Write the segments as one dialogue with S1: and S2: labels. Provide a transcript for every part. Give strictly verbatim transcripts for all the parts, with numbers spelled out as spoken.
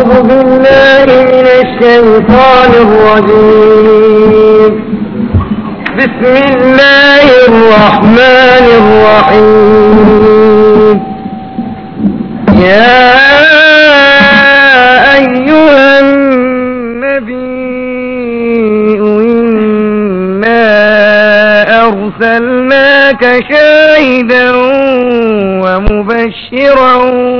S1: أعوذ بالله من الشيطان الرجيم. بسم الله الرحمن الرحيم. يا أيها النبي إنا أرسلناك شاهدا ومبشرا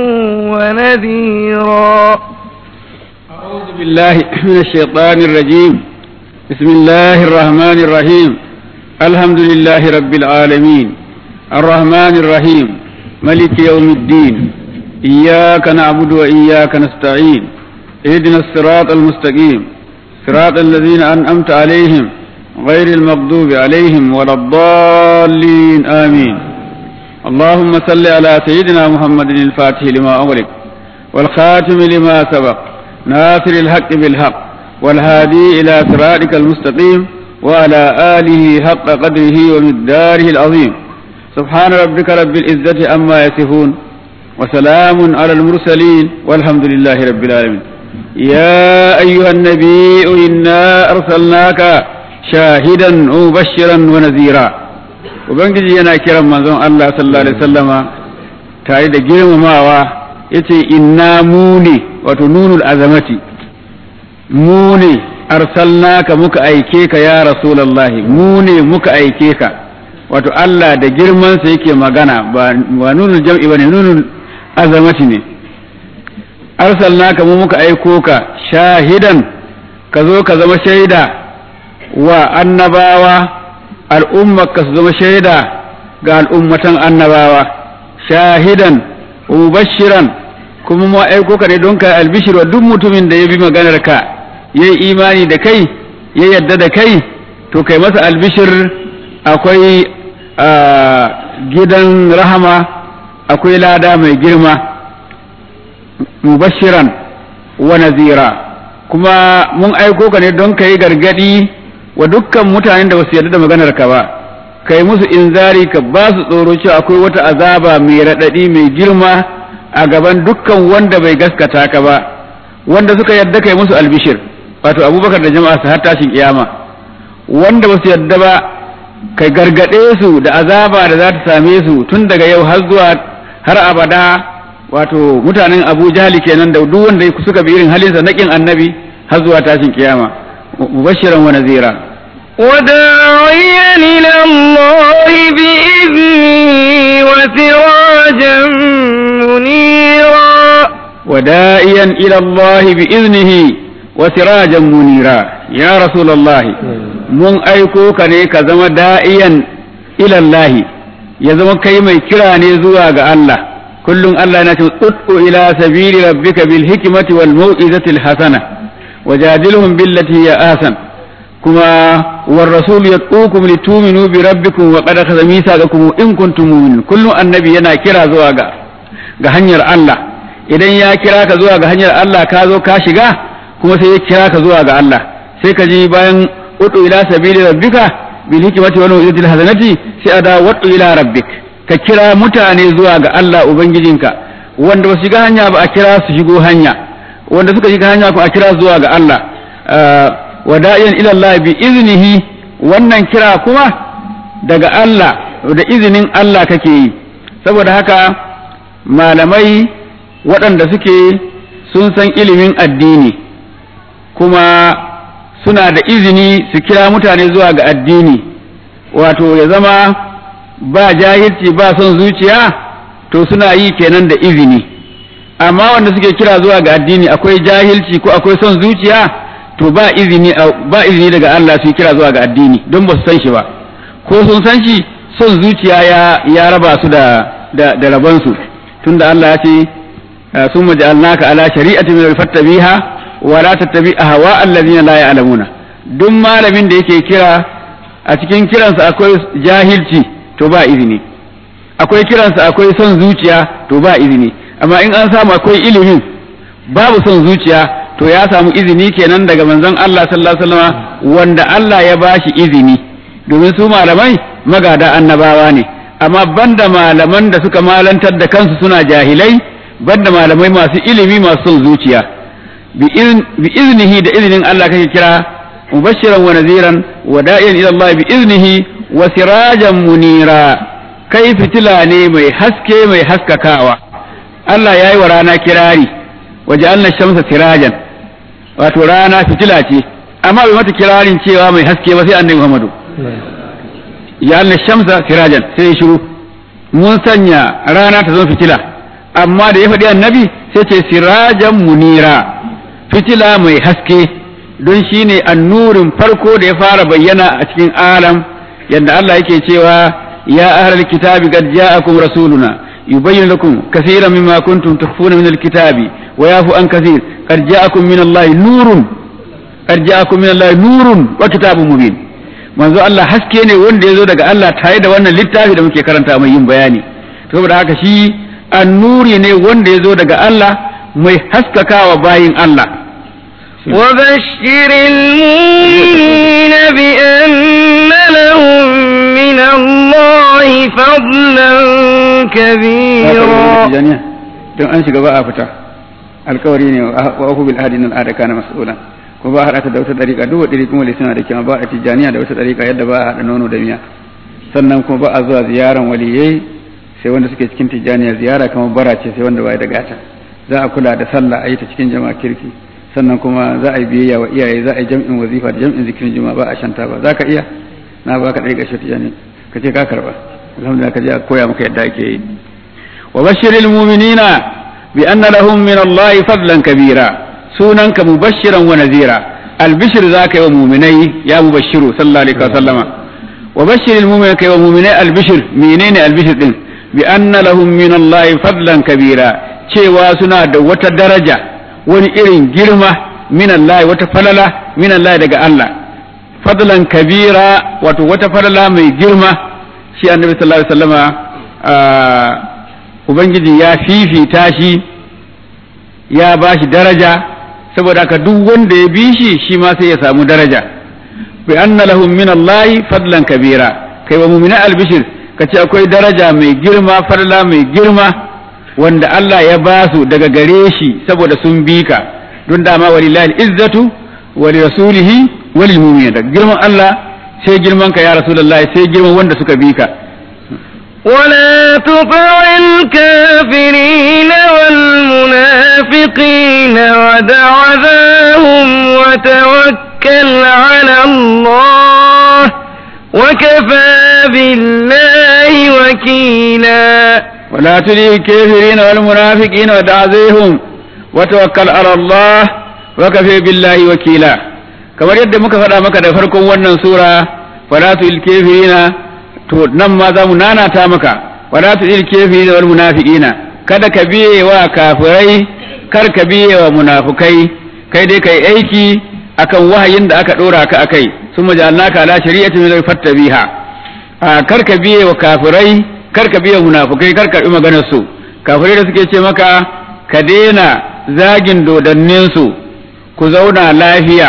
S1: ونذيرا.
S2: أعوذ بالله من الشيطان الرجيم. بسم الله الرحمن الرحيم. الحمد لله رب العالمين الرحمن الرحيم ملك يوم الدين إياك نعبد وإياك نستعين اهدنا الصراط المستقيم صراط الذين أنعمت عليهم غير المغضوب عليهم ولا الضالين آمين. اللهم صل على سيدنا محمد الفاتح لما أغلق والخاتم لما سبق ناصر الحق بالحق والهادي إلى صراطك المستقيم وعلى آله حق قدره ومقداره العظيم. سبحان ربك رب العزة عما يصفون وسلام على المرسلين والحمد لله رب العالمين. يا أيها النبي إنا أرسلناك شاهدا ومبشرا ونذيرا. Ubangiji yana kiran manzon Allah sallallahu alaihi wasallama tare da girmamawa yace inna muni wato nunul azamati muni arsalnaka muka aike ka ya rasulullahi muni muka aike ka wato Allah da girman sa yake magana ba nunul jam'i bane nunul azamati ne. Arsalnaka mu muka aiko ka shahidan ka zo ka zama shaida wa annabawa al'ummarka su zama shaida ga al'ummatan annabawa shahidan mubashiran kuma mu aiko ka ne don ka albishir wa duk mutumin da ya bi maganar ka yayi imani da kai ya yadda da kai to kai masa albishir akwai gidan rahama akwai lada mai girma mubashiran wa nazira kuma mun aiko ka ne don ka yi gargadi wa dukkan mutanen da basu yarda da maganar ka ba kai musu inzari ka ba su tsoro cewa akwai wata azaba mai radadi mai girma a gaban dukkan wanda bai gaskata ka ba wanda suka yarda kai musu albishir wato Abubakar da jama'a su har tashin kiyama wanda basu yarda ba kai gargade su da azaba da za ta same su tun daga yau har zuwa har abada wato mutanen Abu Jahli kenan da duk wanda suka bi irin halinsa nakin annabi har zuwa tashin kiyama مبشرا ونذيرا
S1: وداعيا إلى الله بإذنه وسراجا منيرا
S2: وداعيا إلى الله بإذنه وسراجا منيرا يا رسول الله من أيكوك نيك زم داعيا إلى الله يزم كيما كراني زواج الله كل الله نتو إلى سبيل ربك بالحكمة والموئزة الحسنة وجادلهم بالتي هي أحسن كما والرسول يدعوكم لتؤمنوا بربكم وقد أخذ ميثاقكم إن كنتم مؤمنين كل النبي yana kira zuwa ga ga hanyar Allah idan ya kira ka zuwa ga hanyar Allah ka zo ka shiga kuma sai ya kira ka zuwa ga Allah sai ka ji bayan udu ila sabili rabbika bil hikmati wal mau'izatil hasanati sai ada wadu ila rabbik ka kira mutane zuwa ga Allah ubangijinka wanda ba shiga hanya ba a kira su shigo hanya wanda suka shiga hanya ko a kira zuwa ga Allah wada'iyan ila Allah bi iznihi wannan kira kuma daga Allah da izinin Allah kake yi saboda haka malamai waɗanda suke sun san ilimin addini kuma suna da izini su kira mutane zuwa ga addini wato ya zama ba jahilci ba son zuciya to suna yi kenan da izini amma wanda suke kira zuwa ga addini akwai jahilci ko akwai son zuciya to ba izini ba izini daga Allah su kira zuwa ga addini don ba su san shi ba ko sun san shi son zuciya ya ya raba su da da, da rabon su tunda Allah ya ce summa ja'alnaka ala shari'atin min fattabiha wa la tattabi ahwa alladhina la ya'lamuna duk malamin da yake kira a cikin kiransa akwai jahilci to ba izini akwai kiransa akwai son zuciya to ba izini amma in an samu akwai ilimin babu son zuciya to ya samu izini kenan daga manzon Allah sallallahu alaihi wasallam wanda Allah ya bashi izini domin su malamai magada annabawa ne amma banda malaman da suka malantar da kansu suna jahilai banda malamai masu ilimi masu son zuciya bi iznihi da iznin Allah kake kira mubashiran wa naziran wa da'iyan ila Allah bi iznihi wa sirajan munira kai fitila ne mai haske mai haskakawa Allah yayi wa rana kirari waja'alna shamsa sirajan wato rana fitila ce amma bai mata kirarin cewa mai haske ba sai annabi Muhammadu ya Allah shamsa sirajan sai shiru mun sanya rana ta zama fitila amma da ya faɗi annabi sai ce sirajan munira fitila mai haske don shine annurin farko da ya fara bayyana a cikin alam yadda Allah yake cewa ya ahlal kitabi qad ja'akum rasuluna yubayyin lakum kaseeran mimma kuntum tukhfuna min alkitabi wa yafu an kaseer qad ja'akum min Allah nurun qad ja'akum min Allah nurun wa kitabun mubin manzo Allah haske ne wanda yazo daga Allah tare da wannan littafi da muke karanta mai yin bayani saboda haka shi annuri ne wanda yazo daga Allah mai haskakawa bayin Allah
S1: وبشر المؤمنين بأن لهم من الله فضلا كبيرا
S2: don an shiga ba a fita alkawari ne wa aku bil ahdi al kana mas'ula ko ba hada ta da wata dariƙa duk wadiri kuma lisana da kima ba a tijaniya da wata dariƙa yadda ba a hada nono da miya sannan kuma ba a zuwa ziyaran waliyai sai wanda suke cikin tijaniya ziyara kamar bara ce sai wanda ba da gata za a kula da sallah a yi ta cikin jama'a kirki sannan kuma za a yi biyayya wa iyaye za a yi jam'in wazifa da jam'in zikirin juma'a ba a shanta ba za ka iya na ba ka ɗari ƙarshe tijani ka ce ka karba alhamdulillah ka je a koya maka yadda ake yi wa bashiril mu'minina bi anna lahum min Allah fadlan kabira sunanka mubashiran wa nazira albishir zaka yi wa mu'minai ya mubashiru sallallahu alaihi wa sallama wa bashiril mu'minina kai wa mu'minai albishir menene albishir din bi anna lahum min Allah fadlan kabira cewa suna da wata daraja wani irin girma min Allah wata falala min Allah daga Allah fadlan kabira wato wata falala mai girma shi annabi sallallahu alaihi wasallama ubangiji ya fifita shi ya bashi daraja saboda haka duk wanda ya bi shi shi ma sai ya samu daraja bi anna lahum min Allah fadlan kabira kai wa mu'mina albishir kace akwai daraja mai girma falala mai girma wanda Allah ya ba su daga gare shi saboda sun bi ka don dama walillahi izzatu wa li rasulihi wa lil mu'minin da girman Allah sai girman ka ya rasulullahi sai girman wanda suka bi ka
S1: ولا تطع الكافرين والمنافقين ودع ذاهم وتوكل على الله وكفى بالله وكيلا
S2: ولا تطع الكافرين والمنافقين ودع ذاهم وتوكل على الله وكفى بالله وكيلا kamar yadda muka faɗa maka da farkon wannan sura fala tu'il kafirina to nan ma za mu nanata maka fala tu'il kafirina wal munafiqina kada ka biye wa kafirai kar ka biye wa munafikai kai dai kai aiki akan wahayin da aka dora ka akai summa ja'alnaka ala shari'atin min fattabiha kar ka biye wa kafirai kar ka biye munafikai kar ka bi maganar su kafirai da suke ce maka ka daina zagin dodannin su ku zauna lafiya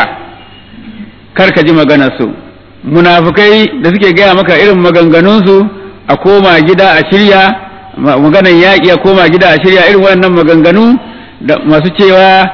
S2: kar ka ji maganar su munafikai da suke gaya maka irin maganganunsu a koma gida a shirya maganar yaƙi a koma gida a shirya irin waɗannan maganganu da masu cewa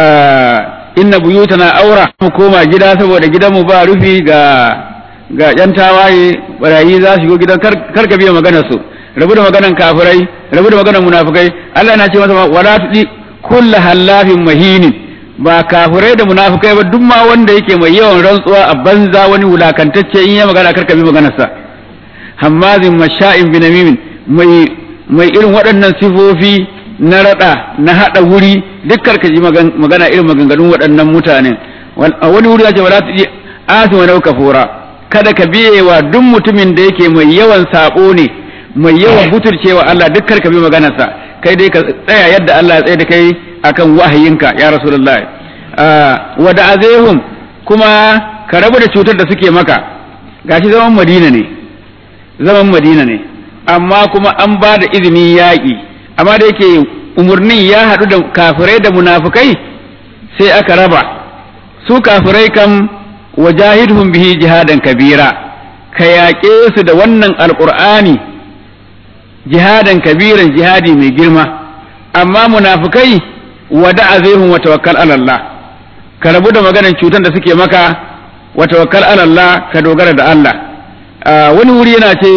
S2: inna buyutana aura mu koma gida saboda gidanmu ba rufi ga ga yan tawaye barayi za su shigo gidan kar ka biya maganar su rabu da maganar kafirai rabu da maganar munafikai Allah yana ce masa wala tudi kullu halafin mahinin ba kafirai da munafikai ba duk ma wanda yake mai yawan rantsuwa a banza wani wulakantacce in ya magana karka bi maganarsa hammazin masha'in binamimin mai mai irin waɗannan sifofi na rada na hada wuri duk karka ji magana irin maganganun waɗannan mutane a wani wuri yace wala tuji asima nau kafura kada ka biyewa duk mutumin da yake mai yawan sabo ne mai yawan buturcewa Allah duk karka bi maganarsa kai dai ka tsaya yadda Allah ya tsaye da kai akan wahayinka ya rasulullahi wa da azehum kuma ka rabu da cutar da suke maka gashi zaman madina ne zaman madina ne amma kuma an ba da izini yaƙi amma da yake umurnin ya haɗu da kafirai da munafikai sai aka raba su kafirai kam wajahidhum bihi jihadan kabira ka yaƙe su da wannan alqur'ani jihadan kabiran jihadi mai girma amma munafikai wada'a zayhum wa tawakkal ala Allah ka rabu da maganar cutan da suke maka wa tawakkal ala Allah ka dogara da Allah wani wuri yana ce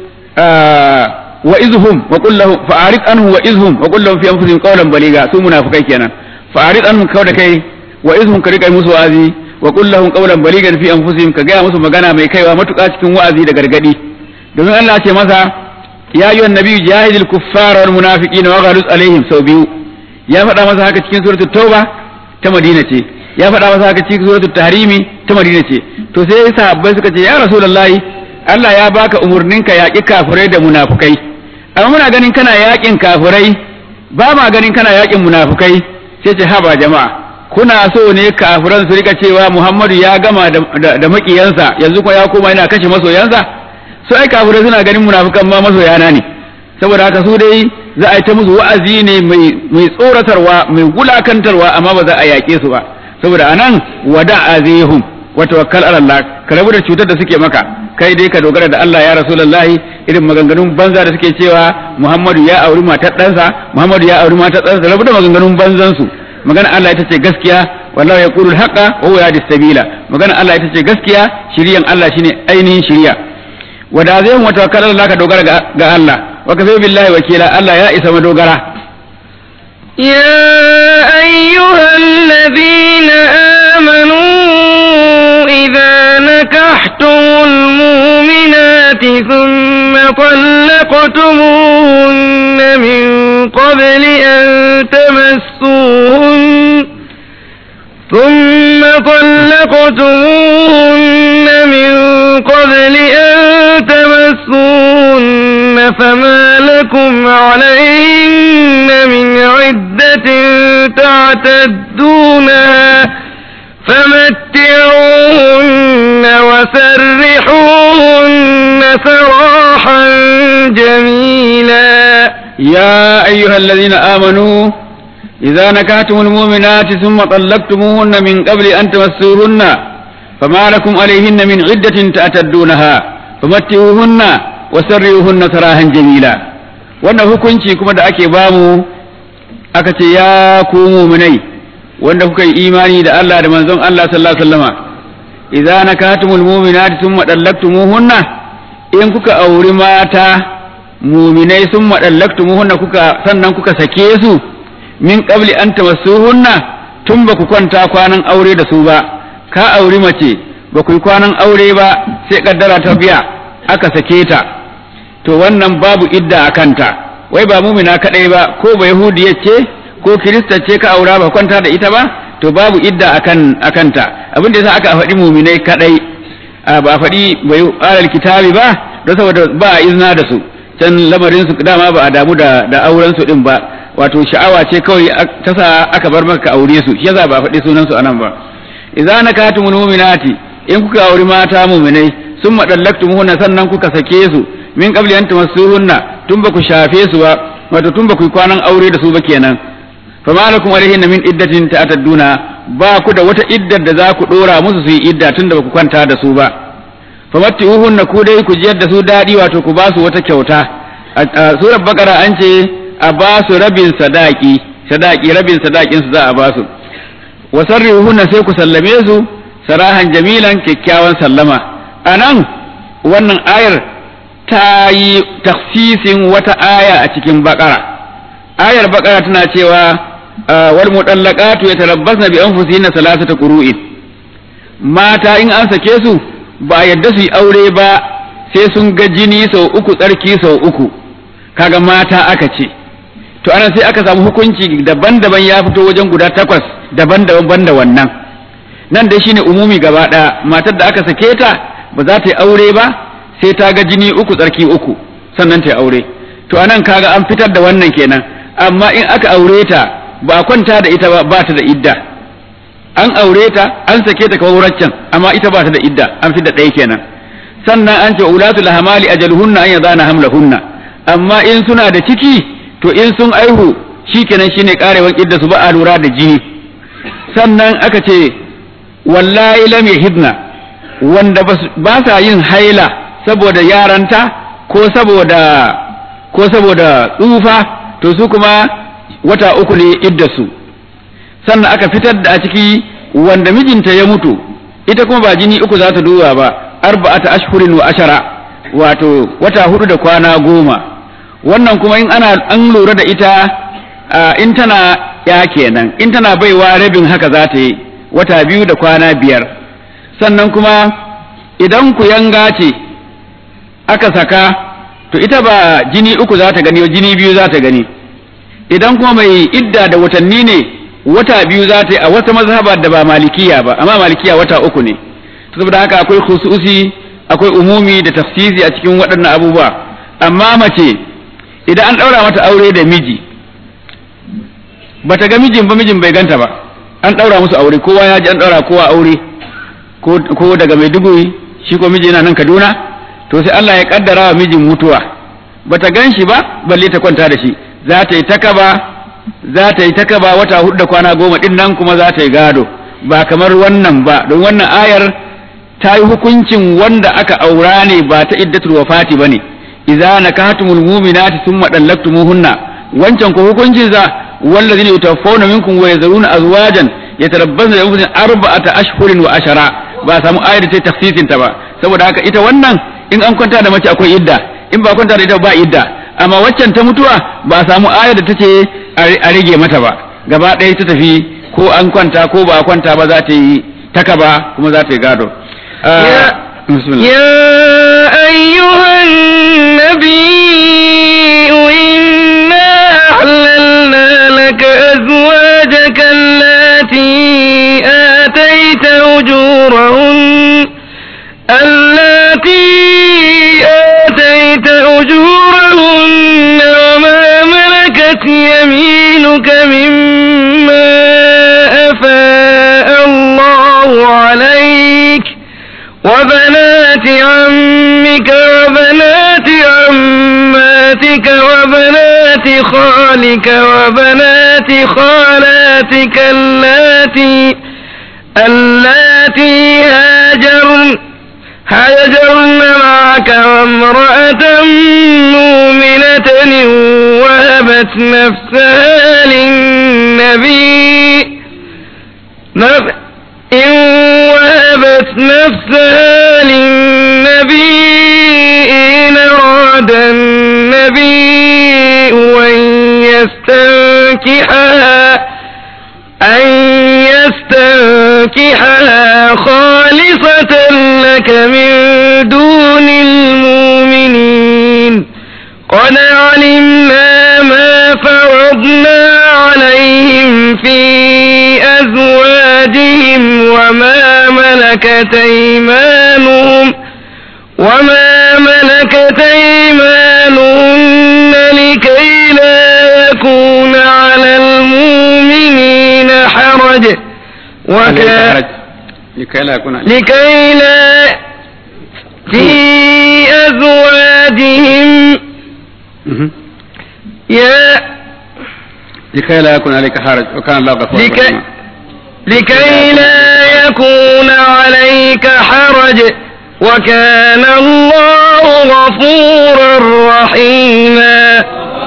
S2: wa izhum wa qul lahum fa'arid anhum wa izhum wa qul lahum fi anfusihim qawlan baliga su munafikai kenan fa'arid anhum kawda kai wa izhum ka rika musu wa'azi wa qul lahum qawlan baligan fi anfusihim ka ga musu magana mai kaiwa matuƙa cikin wa'azi da gargadi domin Allah ce masa ya ayyuhan nabiyyu jahidil kuffara wal munafiqina wa ghaluz alaihim sau biyu ya faɗa masa haka cikin suratul tauba ta Madina ce ya faɗa masa haka cikin suratul tahrimi ta Madina ce to sai sahabbai suka ce ya rasulullahi Allah ya baka umurnin ka yaƙi kafirai da munafukai amma muna ganin kana yaƙin kafirai ba ma ganin kana yaƙin munafukai sai ce haba jama'a kuna so ne kafiran su rika cewa Muhammadu ya gama da, da, da makiyansa yanzu kuma ya koma yana kashe masoyansa su ai kafirai suna ganin munafukan ma masoyana ne saboda haka su dai za a yi ta musu wa'azi ne mai mai tsoratarwa mai gulakantarwa amma ba za a yaƙe su ba saboda anan wada'a zayhum wa tawakkal ala Allah ka rabu da cutar da suke maka kai dai ka dogara da Allah ya rasulullahi irin maganganun banza da suke cewa Muhammadu ya auri matar ɗansa Muhammadu ya auri matar ɗansa rabu da maganganun banzan su magana Allah ita ce gaskiya wallahi yaqulu al-haqa wa huwa yahdi as-sabila magana Allah ita ce gaskiya shiriyan Allah shine ainihin shiriya wada zai mu tawakkal Allah ka dogara ga Allah wa kafa billahi wakila Allah ya isa madogara
S1: ya ayyuhalladhina amanu idza nakahtumul mu'minati thumma talaqtumuhunna min qabli an tamassuhunna ثم طلقتموهن من قبل أن تمسوهن فما لكم عليهن من عدة تعتدونها فمتعوهن وسرحوهن سراحا جميلا
S2: يا أيها الذين آمنوا إذا نكحتم المؤمنات ثم طلقتموهن من قبل أن تمسوهن فما لكم عليهن من عدة تعتدونها فمتعوهن وسرحوهن سراحا جميلا wannan hukunci kuma da ake bamu aka ce ya ku mu'minai wanda kuka yi imani da Allah da manzon Allah sallallahu alaihi wasallama idza nakatumul mu'minati thumma dallaqtumuhunna in kuka auri mata mu'minai thumma dallaqtumuhunna kuka sannan kuka sake su min qabli an tamassuhunna tun ba ku kwanta kwanan aure da su ba ka auri mace ba ku yi kwanan aure ba sai kaddara ta biya aka sake ta to wannan babu idda a kanta wai ba mumina kadai ba ko ba yahudiya ce ko kirista ce ka aura ba kwanta da ita ba to babu idda akan akanta abin da yasa aka faɗi muminai kadai ba a faɗi bai alal kitabi ba don saboda ba a izina da su can lamarin su dama ba a damu da da auren su din ba wato sha'awa ce kawai ta sa aka bar maka aure su shi yasa ba faɗi sunan su anan ba idza nakatumul mu'minati in kuka auri mata mu'minai summa dallaqtumuhunna sannan kuka sake su min qabli an tamassuhunna tun ba ku shafe su ba wato tun ba ku kwanan aure da su ba kenan fa malakum alaihinna min iddatin ta'tadduna ba ku da wata iddar da za ku dora musu su yi idda tun da ba ku kwanta da su ba fa matti'uhunna ku dai ku jiyar da su dadi wato ku ba su wata kyauta a surar bakara an ce a ba su rabin sadaki sadaki rabin sadakin su za a ba su wa sarrihuhunna sai ku sallame su sarahan jamilan kyakkyawan sallama anan wannan ayar ta yi takhsisin wata aya a cikin bakara ayar bakara tana cewa wal mudallaqatu yatarabbasna bi anfusihinna thalathata qurun mata in an sake su ba yadda su yi aure ba sai sun ga jini sau uku tsarki sau uku kaga mata aka ce to ana sai aka samu hukunci daban-daban ya fito wajen guda takwas daban-daban banda wannan nan dai shine umumi gaba ɗaya matar da aka sake ta ba za ta yi aure ba sai ta ga jini uku tsarki uku sannan ta yi aure to anan kaga an fitar da wannan kenan amma in aka aure ta ba kwanta da ita ba ba ta da idda an aure ta an sake ta kawai wuraccen amma ita ba ta da idda an fitar da ɗaya kenan sannan an ce ulatul hamali ajaluhunna an yadana hamlahunna amma in suna da ciki to in sun aihu shikenan shine karewan idda su ba a lura da jini sannan aka ce wallahi lam yahidna wanda ba sa yin haila saboda yaranta ko saboda ko saboda tsufa to su kuma wata uku ne idda su sannan aka fitar da a ciki wanda mijinta ya mutu ita kuma ba jini uku za ta duba ba arba'ata ashhurin wa ashara wato wata hudu da kwana goma wannan kuma in ana an lura da ita in tana ya kenan in tana baiwa rabin haka za ta yi wata biyu da kwana biyar sannan kuma idan ku yanga ce aka saka to ita ba jini uku za ta gani jini biyu za ta gani idan kuma mai idda da watanni ne wata biyu za ta yi a wata mazhaba da ba malikiya ba amma malikiya wata uku ne saboda haka akwai khususi akwai umumi da tafsiri a cikin waɗannan abubuwa amma mace idan an ɗaura mata aure da miji bata ga mijin ba mijin bai ganta ba an ɗaura musu aure kowa ya ji an ɗaura kowa aure ko daga Maiduguri shi ko miji yana nan Kaduna to sai Allah ya kaddara wa mijin mutuwa bata gan shi ba balle ta kwanta da shi za ta yi takaba za ta yi takaba wata hudu da kwana goma din nan kuma za ta yi gado ba kamar wannan ba don wannan ayar ta yi hukuncin wanda aka aura ne ba ta iddatul wafati bane idza nakahatumul mu'minati thumma dallaqtumuhunna wancan ko hukuncin za wallazina yutawaffawna minkum wa yazaruna azwajan yatarabbasna bi anfusihim arba'ata ashhurin wa ashara ba samu ayar da ta tafsirin ta ba saboda haka ita wannan in an kwanta da mace akwai idda in ba kwanta da ita ba idda amma waccan ta mutuwa ba samu ayar da tace a rage mata ba gaba ɗaya ta tafi ko an kwanta ko ba kwanta ba za ta yi takaba kuma za ta yi gado
S1: يا أيها النبي إنا أحللنا لك أزواجك اللاتي آتيت أجورهن اللاتي آتيت أجورهن وما ملكت يمينك مما أفاء الله عليك وبنات عمك وبنات عماتك وبنات خالك وبنات خالاتك اللاتي اللاتي هاجرن هاجرن معك وامرأة مؤمنة وهبت نفسها للنبي إن وهبت نفسها للنبي إن أراد النبي أن يستنكحها أن يستنكحها خالصة لك من دون المؤمنين قد علمنا ما فرضنا عليهم في أزواجهم وما ملكت أيمانهم وما ملكت أيمانهن لكي لا يكون على المؤمنين حرج وكان
S2: لكي لا يكون
S1: لكي لا في أزواجهم يا
S2: لكي لا يكون عليك حرج وكان الله غفورا رحيما
S1: لكي لا يكون عليك حرج وكان الله غفورا رحيما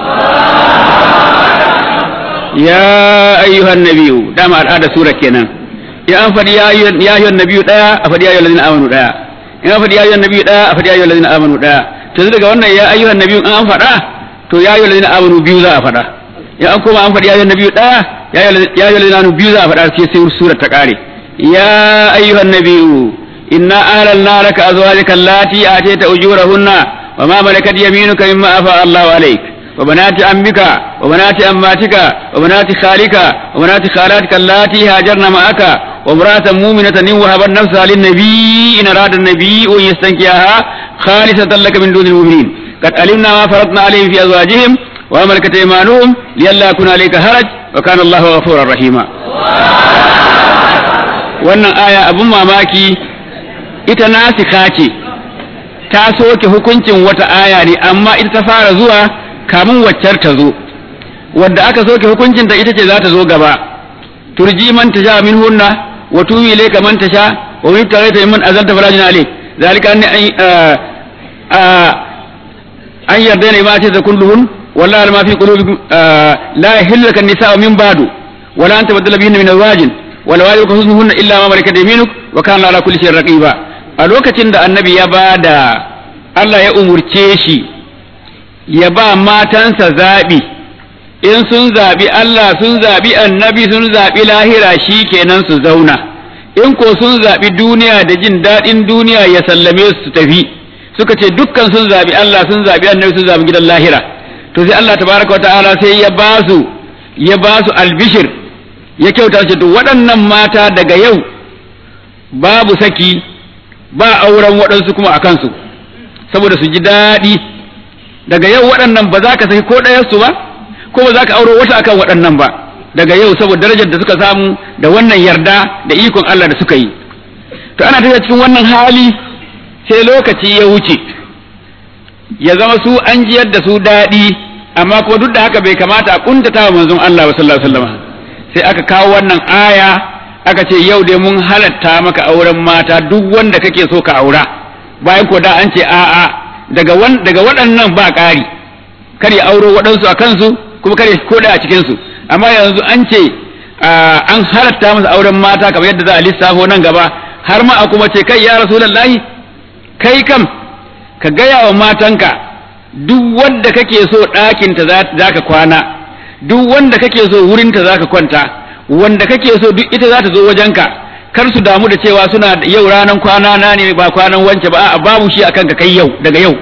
S2: يا أيها النبي دام هذا سورة كنا يا أنفر يا أيها النبي دا أفر يا أيها الذين آمنوا دا يا أنفر يا أيها النبي دا أفر يا أيها الذين آمنوا دا تزيد قولنا يا أيها النبي أنفر دا تو يا أيها الذين آمنوا بيوزا أفر دا يا أنكم أنفر يا أيها النبي دا يا أيها الذين آمنوا بيوزا أفر دا في سورة تقاري يا أيها النبي إنا أهللنا لك أزواجك اللاتي آتيت أجورهن وما ملكت يمينك مما أفاء الله عليك وبنات عمك وبنات أماتك وبنات خالك وبنات خالاتك اللاتي هاجرن معك وامرأة مؤمنة وهبت نفسها للنبي إن أراد النبي أن يستنكحها خالصة لك من دون المؤمنين قد علمنا ما فرضنا عليهم في أزواجهم وما ملكت أيمانهم لئلا يكون عليك حرج وكان الله غفورا رحيما. wannan aya abun mamaki ita nasikha ce ta soke hukuncin wata aya ne amma ita ta fara zuwa kamun waccar ta zo wadda aka soke hukuncin ta ita ce za ta zo gaba turji man tasha minhunna wa tuwi ilayka man tasha wa min tarayta man azalta farajina alayk zalika an an yardana ma ta kulluhun wallahi ma fi qulubikum la yahilluka an-nisaa min ba'du wala an tabaddala bihinna min azwajin wala walidu husnuhunna illa ma malakat yaminuk wa kana ala kulli shay'in raqiba a lokacin da annabi ya bada Allah ya umurce shi ya ba matansa zabi in sun zabi Allah sun zabi annabi sun zabi lahira shikenan su zauna in ko sun zabi duniya da jin dadin duniya ya sallame su tafi suka ce dukkan sun zabi Allah sun zabi annabi sun zabi gidan lahira to sai Allah tabaraka wa ta'ala sai ya ba su ya ba su albishir ya kyauta shi to waɗannan mata daga yau babu saki ba auren waɗansu kuma a kansu saboda su ji daɗi daga yau waɗannan ba za ka saki ko ɗayarsu ba ko ba za ka auro wata akan waɗannan ba daga yau saboda darajar da suka samu da wannan yarda da ikon Allah da suka yi to ana tafiya cikin wannan hali sai lokaci ya wuce ya zama su an jiyar da su daɗi amma kuma duk da haka bai kamata a kuntata wa manzon Allah sallallahu alaihi wasallam sai aka kawo wannan aya aka ce yau dai mun halatta maka auren mata duk wanda kake so ka aura bayan ko da an ce a'a daga wan daga waɗannan ba ƙari kar ya auro waɗansu a kansu kuma kar ya koda a cikin su amma yanzu an ce an halatta masa auren mata kamar yadda za a lissafo nan gaba har ma a kuma ce kai ya rasulullahi kai kam ka gaya wa matanka duk wanda kake so ɗakinta za ka kwana duk wanda kake so wurinta za ka kwanta wanda kake so duk ita za ta zo wajenka kar su damu da cewa suna yau ranar kwana na ne ba kwanan wance ba a babu shi akan ka kai yau daga yau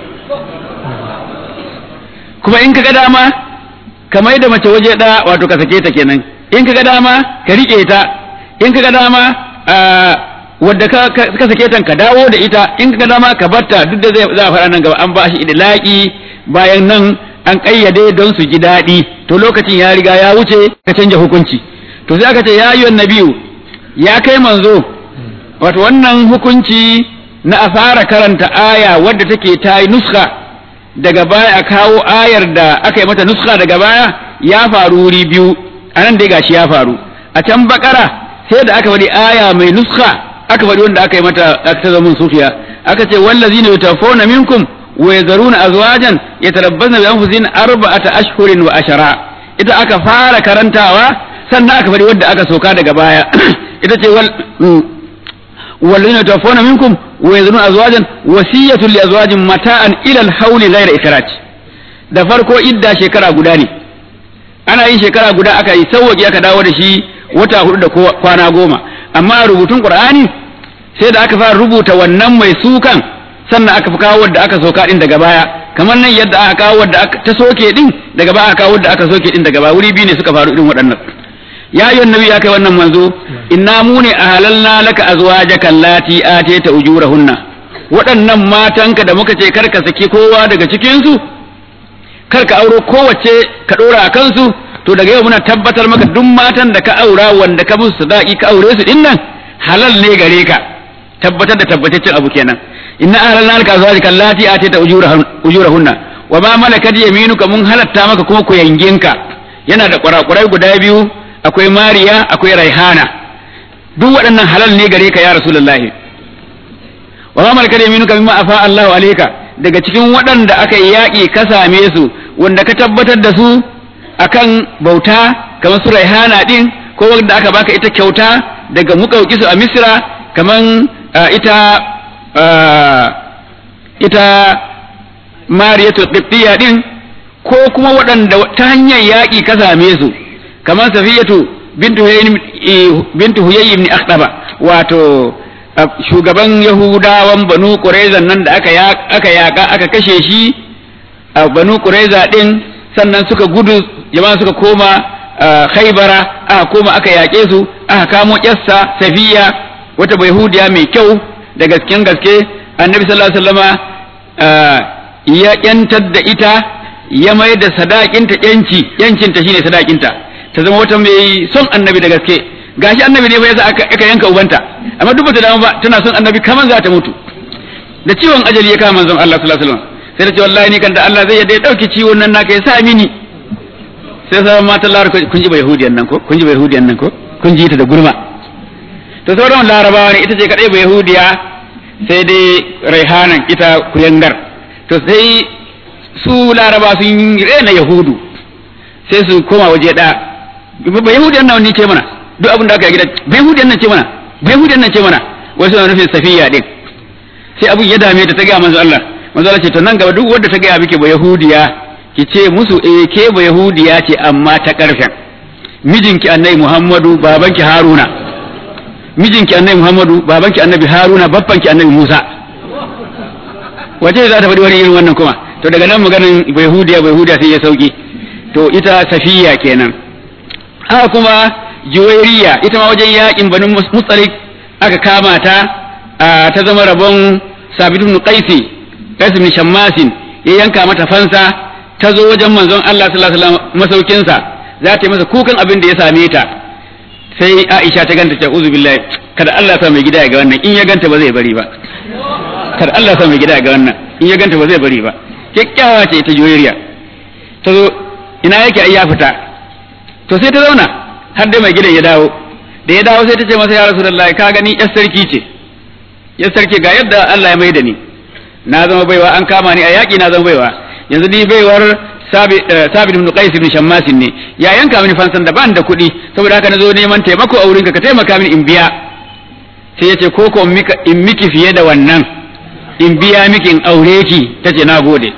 S2: kuma in ka ga dama ka mai da mace waje ɗaya wato ka sake ta kenan in ka ga dama ka riƙe ta in ka ga dama wadda ka sake ta ka dawo da ita in ka ga dama ka batta duk da zai za a fara nan gaba an ba shi idlaqi bayan nan an kayyade don su ji daɗi to lokacin ya riga ya wuce ka canja hukunci to sai aka ce ya ayyuhan nabiyu ya kai manzo wato wannan hukunci na a fara karanta aya wadda take ta yi nuska daga baya a kawo ayar da aka yi mata nuska daga baya ya faru wuri biyu a nan dai gashi ya faru a can bakara sai da aka faɗi aya mai nuska aka faɗi wanda aka yi mata ta zama sufiya aka ce wallazina yutawaffawna minkum wa yazaruna azwajan yatarabbasna bi anfusihinna arba'ata ashhurin wa ashara ita aka fara karantawa sannan aka faɗi wadda aka soka daga baya ita ce wal wallazina yutawaffawna minkum wa yazaruna azwajan wasiyatun li azwajin mata'an ila al-hawli ghayra ikraj da farko idda shekara guda ne ana yin shekara guda aka yi sauwaki aka dawo da shi wata hudu da kwana goma amma rubutun qur'ani sai da aka fara rubuta wannan mai sukan sannan aka fi kawo wadda aka soka din daga baya kamar nan yadda aka kawo wadda ta soke din daga baya aka kawo wadda aka soke din daga baya wuri biyu ne suka faru irin waɗannan ya ayyuhan nabi ya kai wannan manzo inna mu ne ahalalna laka azwajaka allati atayta ujurahunna waɗannan matanka da muka ce karka saki kowa daga cikin su karka auro kowace ka dora a kansu to daga yau muna tabbatar maka duk matan da ka aura wanda ka musu sadaki ka aure su din nan halal ne gare ka tabbatar da tabbataccen abu kenan inna ahalalna laka azwajaka allati atayta ujurahunna wa ma malakat yaminuka mun halatta maka kuma ku yanginka yana da kurakurai guda biyu akwai mariya akwai raihana duk waɗannan halal ne gare ka ya rasulullahi wa ma malakat yaminuka mimma afa Allahu alayka daga cikin waɗanda aka yi yaƙi ka same su wanda ka tabbatar da su akan bauta kamar su raihana din ko wanda aka baka ita kyauta daga muƙauƙi su a misra kaman ita ita mariyatul qibtiyya din ko kuma waɗanda ta hanyar yaƙi ka same su kamar safiyatu bintu huyayy bintu huyayy ibn akhdaba wato shugaban yahudawan banu qurayza nan da aka aka yaka aka kashe shi a banu qurayza din sannan suka gudu jama'a suka koma khaybara aka koma aka yake su aka kamo yassa safiya wata bayhudiya mai kyau da gasken gaske annabi sallallahu alaihi wasallama ya yantar da ita ya mai da sadakinta yanci yancinta shine sadakinta ta zama wata mai son annabi da gaske gashi annabi ne bai yasa aka yanka ubanta amma duk bata damu ba tana son annabi kaman za ta mutu da ciwon ajali ya kama manzon Allah sallallahu alaihi wasallam sai ta ce wallahi ni kan da Allah zai yadda ya dauki ciwon nan naka ya sa mini sai sa mata lar kun ji bai yahudiyan nan ko kun ji bai yahudiyan nan ko kun ji ta da gurma to sauran larabawa ne ita ce kadai bai yahudiya sai dai raihanan ita kuyangar to sai su laraba sun rena yahudu sai su koma waje da ba yahudiyan nan ne ce mana duk abin da aka yi gida ba yahudiyan nan ce mana ba yahudiyan nan ce mana wasu na nufin safiya din sai abin ya dame ta ta ga manzo Allah manzo Allah ce to nan gaba duk wanda ta ga miki ba yahudiya ki ce musu eh ke ba yahudiya ce amma ta karfen mijinki annabi Muhammadu babanki Haruna mijinki annabi Muhammadu babanki annabi Haruna babbanki annabi Musa wace za ta faɗi wani irin wannan kuma to daga nan maganin ba yahudiya ba yahudiya sai ya sauki to ita safiya kenan haka kuma juwairiya ita ma wajen yakin banu mustalik aka kama ta ta zama rabon sabit ibn qaisi qais ibn shammasin ya yanka mata fansa ta zo wajen manzon Allah sallallahu alaihi wasallam masaukin sa za ta yi masa kukan abin da ya same ta sai Aisha ta ganta ta uzu billahi kada Allah ya sa mai gida ya ga wannan in ya ganta ba zai bari ba kada Allah ya sa mai gida ya ga wannan in ya ganta ba zai bari ba kyakkyawa ce ta juwairiya ta zo ina yake ai ya fita to sai ta zauna har da mai gidan ya dawo da ya dawo sai ta ce masa ya rasulullahi ka gani yar sarki ce yar sarki ga yadda Allah ya maida ni na zama baiwa an kama ni a yaki na zama baiwa yanzu ni baiwar sabit ibn qais ibn shammas ne ya yanka mini fansan da ban da kuɗi saboda haka nazo neman taimako a wurinka ka taimaka mini in biya sai yace ko ko in miki fiye da wannan in biya miki in aure ki tace na gode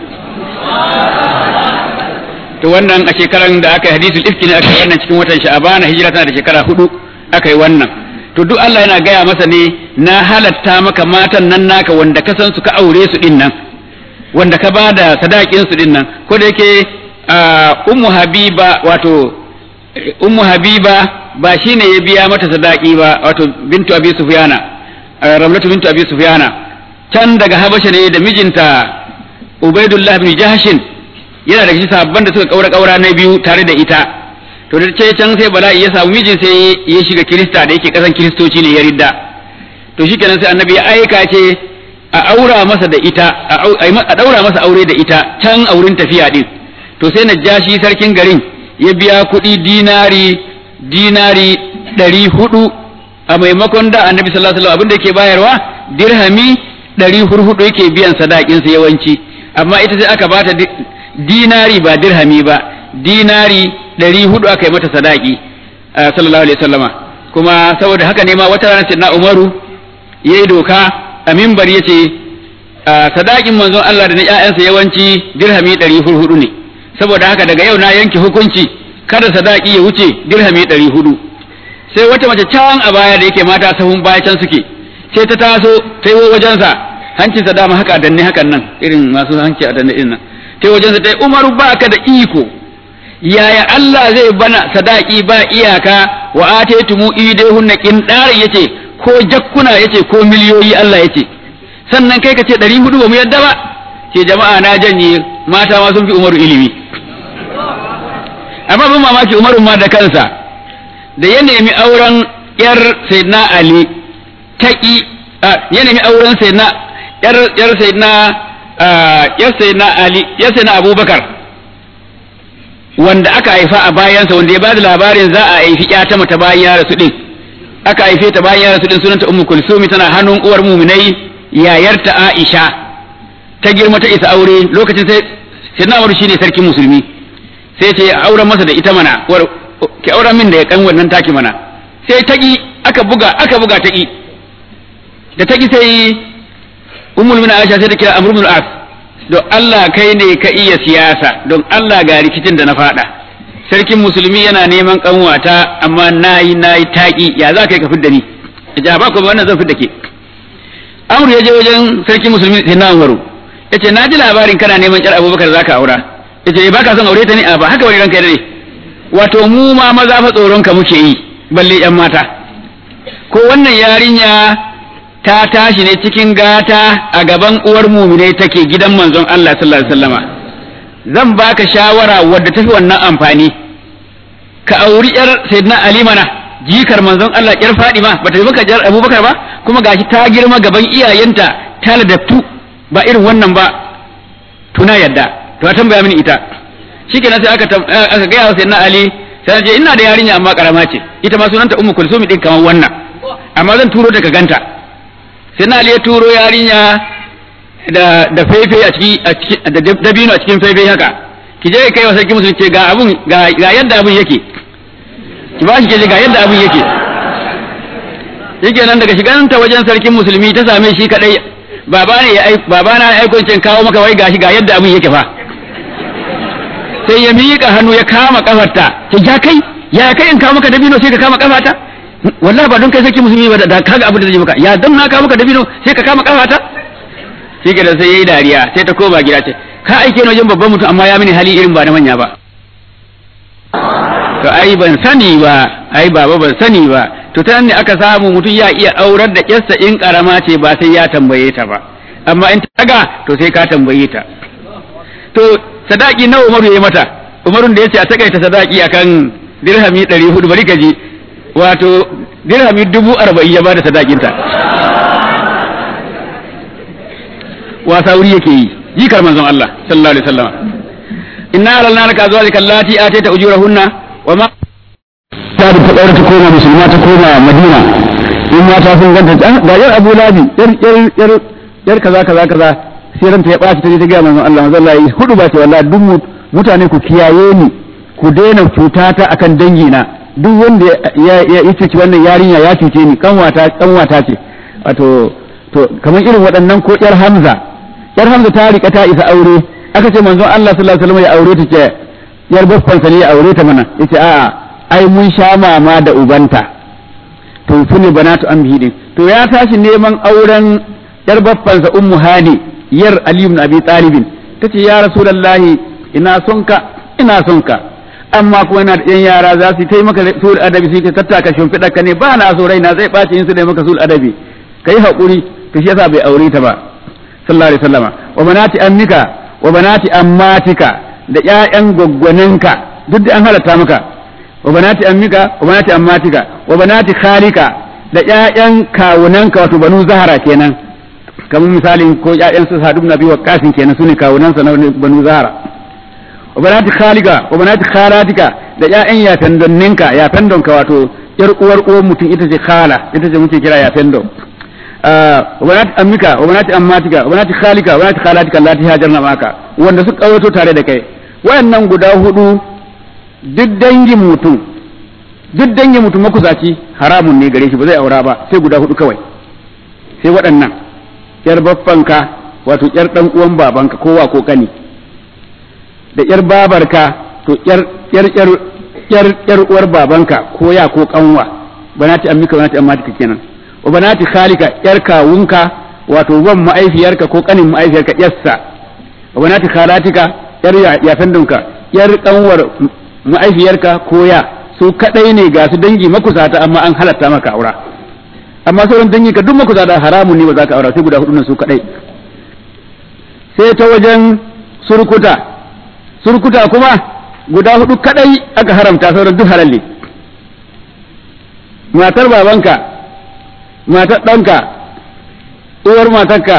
S2: to wannan a shekaran da aka yi hadisul ifki ne aka yi wannan cikin watan sha'abana hijira tana da shekara hudu aka yi wannan to duk Allah yana gaya masa ne na halatta maka matan nan naka wanda ka san su ka aure su din nan wanda ka bada sadakin su din nan ko da yake ummu habiba wato ummu habiba ba shine ya biya mata sadaki ba wato bintu abi sufyana ramlatu bintu abi sufyana can daga habasha ne da mijinta ubaidullah bin jahshin yana da cikin sabban da suka kaura kaura na biyu tare da ita to da ce can sai bala'i ya samu mijin sai ya shiga kirista da yake kasan kiristoci ne ya ridda to shikenan sai annabi ya aika ce a aura masa da ita a daura masa aure da ita can auren tafiya din to sai najashi sarkin garin ya biya kuɗi dinari dinari ɗari hudu a maimakon da annabi sallallahu alaihi wasallam abin da yake bayarwa dirhami ɗari hudu yake biyan sadakin sa yawanci amma ita sai aka bata dinari ba dirhami ba dinari ɗari hudu aka yi mata sadaki sallallahu alaihi wasallama kuma saboda haka ne ma wata rana sayyidina Umaru yayi doka a minbar yace sadakin manzon Allah da na ƴaƴansa yawanci dirhami ɗari hudu ne saboda haka daga yau na yanke hukunci kada sadaki ya wuce dirhami ɗari hudu sai wata mace can a baya da yake mata sahun baya can suke sai ta taso ta yi wajensa hancinsa dama haka danne hakan nan irin masu hanci a danne irin nan ta wajensa ta yi Umaru ba ka da iko yaya Allah zai bana sadaki ba iyaka wa ataytumu idahunna qindar yace ko jakkuna yace ko miliyoyi Allah yace sannan kai ka ce ɗari hudu ba mu yadda ba ce jama'a na janye mata ma sun fi Umaru ilimi amma ban mamaki Umaru ma da kansa da ya nemi auren yar Sayyidina Ali taqi ya nemi auren Sayyidina yar yar Sayyidina yar Sayyidina Ali yar Sayyidina Abubakar wanda aka haifa a bayansa wanda ya bada labarin za a haifi ya ta mata bayan ya rasu din aka haife ta bayan ya rasu din sunanta Ummu Kulsum tana hannun uwar mu'minai yayarta Aisha ta girma ta isa aure lokacin sai Sayyidina Umar shine sarkin musulmi sai ce auren masa da ita mana ki auren min da ya kan wannan taki mana sai taki aka buga aka buga taki da taki sai Ummul Mu'minin Aisha sai ta kira Amr ibn al-As don Allah kai ne ka iya siyasa don Allah ga rikicin da na fada sarkin musulmi yana neman kanwata amma nayi nayi taki ya za kai ka fidda ni ja ba ko wannan zan fidda ke Amr ya je wajen sarkin musulmi sai na Umaru yace na ji labarin kana neman yar Abubakar zaka aura yace ba ka son aure ta ni a ba haka wani ranka dai wato mu ma maza fa tsoron ka muke yi balle yan mata ko wannan yarinya ta tashi ne cikin gata a gaban uwar mu'minai take gidan manzon Allah sallallahu alaihi wasallama zan baka shawara wadda tafi wannan amfani ka auri yar sayyidina Ali mana jikar manzon Allah yar Fadima bata yi maka jar Abubakar ba kuma gashi ta girma gaban iyayenta ta ladabtu ba irin wannan ba tuna yadda to a tambaya mini ita shikenan sai aka aka ga wa sayyidina Ali sai ce ina da yarinya amma karama ce ita ma sunanta Ummu Kulsum din kamar wannan amma zan turo ta ka ganta sayyidina Ali ya turo yarinya da da fefe a ciki da dabino a cikin fefe haka ki je kai wa sarki musulunci ga abun ga ga yadda abun yake ki ba shi ke ga yadda abin yake yake nan daga shiganta wajen sarkin musulmi ta same shi kadai baba ne ya aiko baba na aiko cin kawo maka wai gashi ga yadda abin yake fa sai ya miƙa hannu ya kama kafarta ta ja kai ya kai in kawo maka dabino sai ka kama kafata wallahi ba don kai sarkin musulmi ba da kaga abin da zai maka ya dan na kawo maka dabino sai ka kama kafata shi ke da sai yayi dariya sai ta koma gida ce ka aike ni wajen babban mutum amma ya mini hali irin ba na manya ba to ai ban sani ba ai baba ban sani ba to ta ne aka samu mutum ya iya aurar da kyarsa in karama ce ba sai ya tambaye ta ba amma in ta daga to sai ka tambaye ta to sadaki nawa Umaru yayi mata Umarun da yace a takaita sadaki akan dirhami ɗari hudu bari ka ji wato dirhami dubu arba'in ya bada sadakinta wasa wuri yake yi jikar manzon Allah sallallahu alaihi wasallam inna alalna laka azwajaka allati atayta ujurahunna wa ma ta da ta ta koma musulma ta koma Madina in mata sun ganta ga yar Abu Labi yar yar yar yar kaza kaza kaza sai ranta ya baci ta je ta ga manzon Allah manzon Allah yi hudu ba ce wallahi duk mutane ku kiyaye ni ku daina cuta ta akan dangi na duk wanda ya ya cuci wannan yarinya ya cuce ni kanwata kanwata ce wato to kamar irin waɗannan ko yar Hamza yar Hamza ta rika ta isa aure aka ce manzon Allah sallallahu alaihi wasallam ya aure ta ce yar babban sa ne ya aure ta mana yace a'a ai mun sha mama da ubanta to sune banatu amhi din to ya tashi neman auren yar babban sa ummu hani yar Ali ibn Abi Talib tace ya rasulullahi ina son ka ina son ka amma kuma ina da yan yara za su yi maka sul adabi sai ka tattaka shimfiɗa ka ne ba na so raina zai ɓaci in su ne maka sul adabi kai haƙuri to shi yasa bai aure ta ba sallallahu alaihi wasallama wa banati ammika wa banati ammatika da ƴaƴan gwaggwaninka duk da an halatta maka wa banati ammika wa banati ammatika wa banati khalika da ƴaƴan kawunanka wato banu zahara kenan kamar misalin ko ƴaƴan su Sa'd ibn Abi Waqqas kenan sune kawunansa na banu zahara wa banati khalika wa banati khalatika da ƴaƴan yafandonninka yafandonka wato ƴar uwar uwar mutum ita ce khala ita ce muke kira yafando وبنات أمك وبنات أماتك وبنات خالك وبنات خالاتك التي هاجرن معك wanda suka kawato tare da kai wayannan guda hudu duk dangin mutum duk dangin mutum makuzaci haramun ne gare shi ba zai aura ba sai guda hudu kawai sai waɗannan yar baffanka wato yar dan uwan babanka kowa ko kani da yar babarka to yar yar yar yar yar uwar babanka ko ya ko kanwa banati ammika banati ammatika kenan wa banati khalika yar kawunka wato wan ma'aifiyarka ko kanin ma'aifiyarka yassa wa banati khalatika yar yafandunka yar kanwar ma'aifiyarka ko ya su kadai ne ga su dangi makusata amma an halatta maka aura amma sauran dangi ka duk makusata haramun ne ba za ka aura sai guda hudu nan su kadai sai ta wajen surkuta surkuta kuma guda hudu kadai aka haramta sauran duk halal ne matar babanka matar ɗanka uwar matarka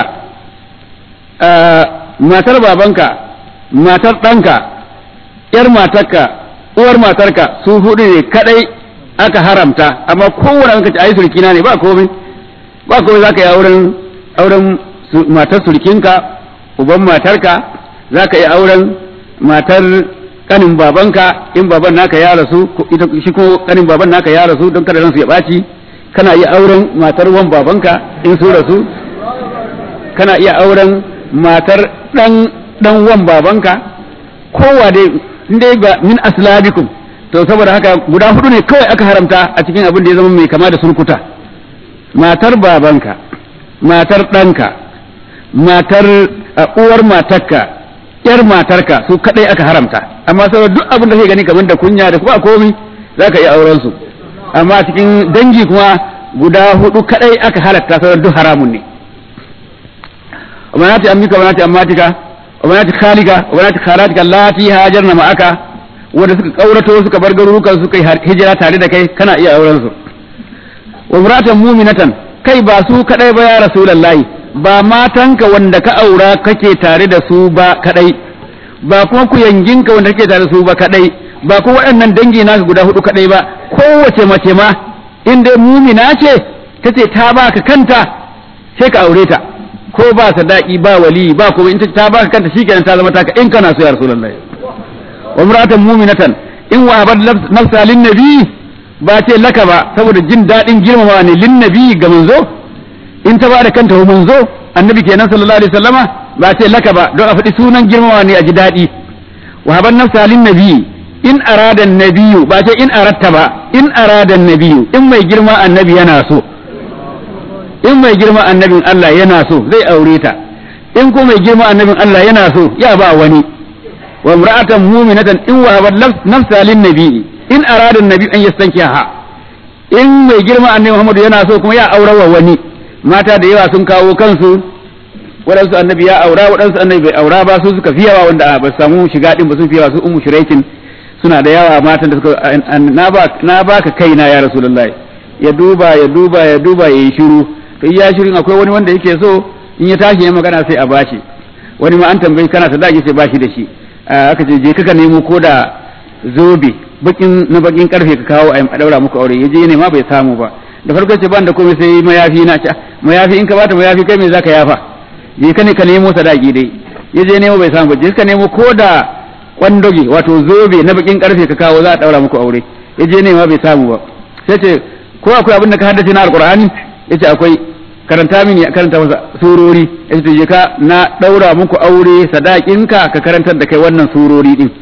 S2: matar babanka matar ɗanka ƴar matarka uwar matarka su hudu ne kadai aka haramta amma kowane an ka ci ayi surkina ne ba komai ba komai zaka yi auren auren matar surkinka uban matarka zaka yi auren matar kanin babanka in baban naka ya rasu ita shi ko kanin baban naka ya rasu don kada ransu ya baci kana iya auren matar wan babanka in su rasu kana iya auren matar dan dan wan babanka kowa dai inda ba min aslabikum to saboda haka guda hudu ne kawai aka haramta a cikin abin da ya zama mai kama da surkuta matar babanka matar ɗanka matar uwar matarka yar matarka su kadai aka haramta amma sauran duk abin da kai gani kamar da kunya da kuma komai zaka iya auren su amma cikin dangi kuma guda hudu kadai aka halatta sauran duk haramun ne وبنات أمك وبنات أماتك وبنات خالك وبنات خالاتك اللاتي هاجرن معك wanda suka kaurato suka bar garurukan suka yi hijira tare da kai kana iya auren su wa imratan mu'minatan kai ba su kadai ba ya rasulullahi ba matanka wanda ka aura kake tare da su ba kadai ba kuma ku yanginka wanda kake tare da su ba kadai ba ku waɗannan dangi naka guda hudu kadai ba kowace mace ma in dai mu'mina ce tace ta baka kanta sai ka aure ta ko ba sadaki ba wali ba ko in ta baka kanta shikenan ta zama taka in kana so ya rasulullahi wa imra'atan mu'minatan in wa abad nafsa lin nabi ba ce laka ba saboda jin daɗin girmamawa ne lin nabi ga manzo in ta ba da kanta wa manzo annabi kenan sallallahu alaihi wasallama ba ce laka ba don a faɗi sunan girmamawa ne a ji daɗi wa haban nafsa lin nabi in arada nabiyu ba ce in aratta ba in arada nabiyu in mai girma annabi yana so in mai girma annabin Allah yana so zai aure ta in ko mai girma annabin Allah yana so ya ba wani wa imra'atan mu'minatan in wa haban nafsa lin nabi in arada nabi an yastankiha in mai girma annabi Muhammadu yana so kuma ya aura wa wani mata da yawa sun kawo kansu waɗansu annabi ya aura waɗansu annabi bai aura ba su suka fi yawa wanda ba samu shiga din ba sun fi yawa su ummu shuraikin suna da yawa matan da suka na ba na baka kaina ya rasulullahi ya duba ya duba ya duba yayi shiru to iya shirin akwai wani wanda yake so in ya tashi ya magana sai a bashi wani ma an tambayi kana sadaki sai bashi da shi aka ce je kaka nemo ko da zobe bakin na bakin karfe ka kawo a daura muku aure yaje ne ma bai samu ba da farko ce ban da komai sai mayafi na ce mayafi in ka bata mayafi kai me zaka yafa je ka ne ka nemo sadaki dai yaje nemo bai samu ba je ka nemo ko da kwandogi wato zobe na bakin karfe ka kawo za a daura muku aure yaje ne ma bai samu ba sai ce ko akwai abin da ka haddace na alqur'ani yace akwai karanta mini karanta masa surori yace to je ka na daura muku aure sadakinka ka karantar da kai wannan surori din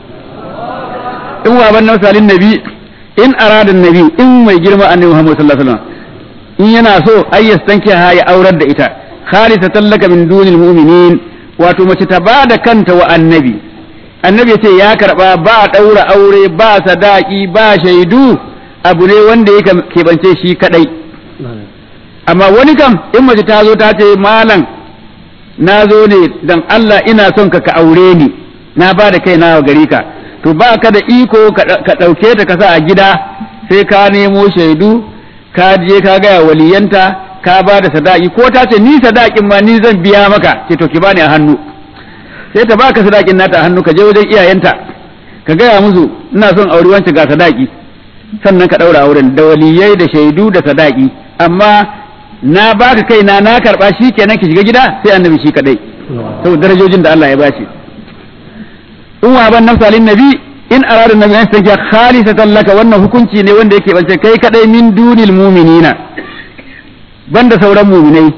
S2: in wa ban misalin nabi in arada nabi in mai girma annabi Muhammad sallallahu alaihi wasallam in yana so ayyastanki ha ya aurar da ita khalisatan laka min dunil mu'minin wato mace ta bada kanta wa annabi annabi yace ya karba ba daura aure ba sadaki ba shaidu abu ne wanda yake kebance shi kadai amma wani kam in mace ta zo ta ce malam na zo ne dan Allah ina son ka ka aure ni na ba da kai na gari ka to ba ka da iko ka ɗauke ta kasa a gida sai ka nemo shaidu ka je ka gaya waliyanta ka ba da sadaki ko ta ce ni sadakin ma ni zan biya maka ce to ki bani a hannu sai ta baka sadakin nata a hannu ka je wajen iyayenta ka gaya musu ina son aure wancan ga sadaki sannan ka ɗaura auren da waliyai da shaidu da sadaki amma na baka kaina na karba shi kenan ki shiga gida sai annabi shi kadai saboda darajojin da Allah ya bashi in wa ban nafsalin nabi in arada nabi an sanki khalisatan laka wannan hukunci ne wanda yake bance kai kadai min dunil mu'minina banda sauran mu'minai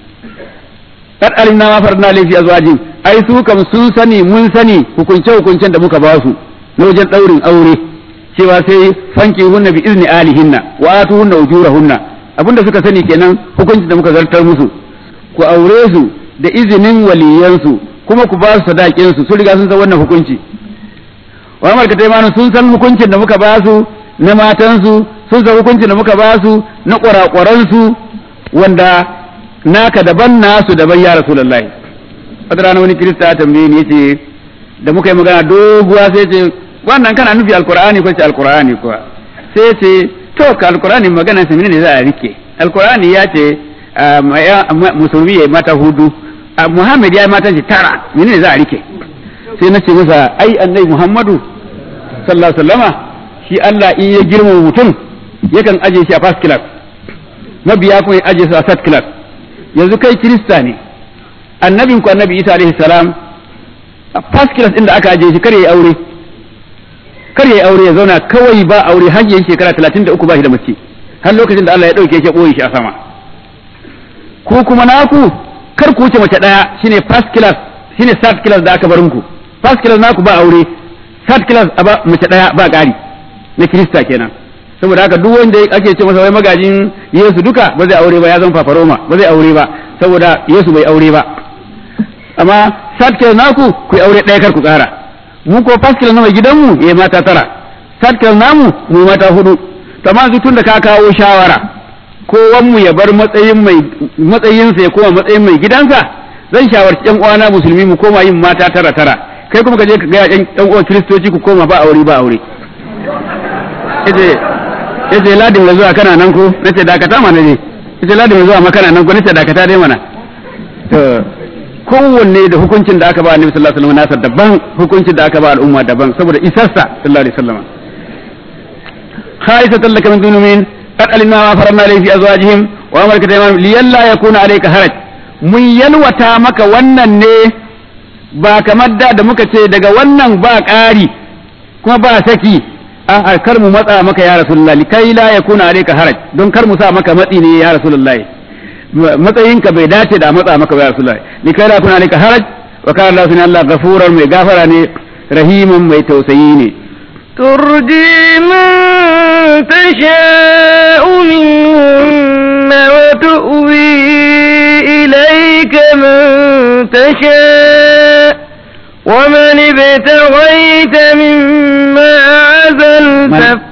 S2: kad alimna ma farna li fi azwajin ai su kam sun sani mun sani hukunce hukuncen da muka ba su na wajen daurin aure cewa sai fanki hunna bi izni alihinna wa atuhunna ujurahunna abinda suka sani kenan hukunci da muka zartar musu ku aure su da izinin waliyansu kuma ku ba su sadakin su sun riga sun san wannan hukunci wa amarka taimanu sun san hukuncin da muka ba su na matan su sun san hukuncin da muka ba su na ƙwarakwaran su wanda naka daban nasu daban ya rasulullahi wata rana wani kirista ya tambaye ni yace da muka yi magana doguwa sai ce wannan kana nufi alqur'ani ko ce alqur'ani kuwa sai ce to ka alkurani magana sa ne za a rike alkurani ya ce musulmi ya mata hudu muhammad ya mata shi tara menene za a rike sai na ce masa ai annabi muhammadu sallallahu alaihi wasallama shi Allah in ya girma mutum yakan aje shi a first class mabiya kuma ya aje su a third class yanzu kai kirista ne annabin ku annabi isa alaihi salam a first class inda aka aje shi kare ya aure kar ya aure ya zauna kawai ba aure har yayin shekara talatin da uku ba shi da mace har lokacin da Allah ya dauke shi ya boye shi a sama ko kuma naku kar ku wuce mace daya shine first class shine third class da aka bar muku first class naku ba aure third class a ba mace daya ba ƙari na Kirista kenan saboda haka duk wanda ake ce masa wai magajin Yesu duka ba zai aure ba ya zama fafaroma ba zai aure ba saboda Yesu bai aure ba amma third class naku ku aure daya kar ku ƙara mu ko faskil na mai gidanmu ya mata tara satkar namu mu mata hudu to amma tun da ka kawo shawara kowan mu ya bar matsayin mai matsayinsa ya koma matsayin mai gidansa zan shawarci yan uwana musulmi mu koma yin mata tara tara kai kuma ka je ka ga yan uwan kristoci ku koma ba aure ba aure yace yace ladin da zuwa kana nan ko nace dakata mana ne yace ladin da zuwa makana nan ko nace dakata dai mana to kowanne da hukuncin da aka ba annabi sallallahu alaihi wasallam nasa daban hukuncin da aka ba al'umma daban saboda isarsa sallallahu alaihi wasallam khaisatan laka min dunumin qad alimna ma faranna alayhi fi azwajihim wa amarka tayman liyalla yakuna alayka haraj mun yalwata maka wannan ne ba kamar da da muka ce daga wannan ba ƙari kuma ba saki a kar mu matsa maka ya rasulullah kai la yakuna alayka haraj don kar mu sa maka matsi ne ya rasulullah matsayinka bai dace da matsa maka ya rasulullah ni kai la yakuna alayka haraj wa kana Allah sunan Allah ghafuran mai gafara ne rahiman mai tausayi ne
S1: ترجي من تشاء منهن وتؤوي إليك من تشاء ومن ابتغيت مما عزلت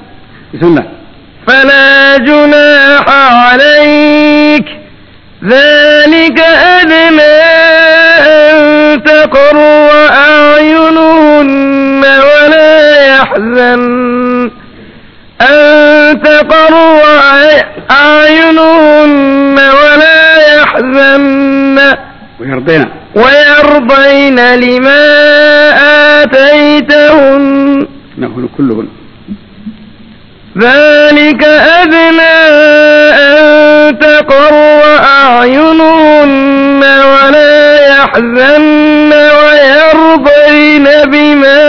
S1: فلا جناح عليك ذلك أدنى أن تقر أعينهن ولا يحزن أن تقر أعينهن ولا يحزن
S2: ويرضين
S1: ويرضين لما آتيتهن
S2: نحن كلهن
S1: ذلك أدنى أن تقر أعينهن ولا يحزن ويرضين بما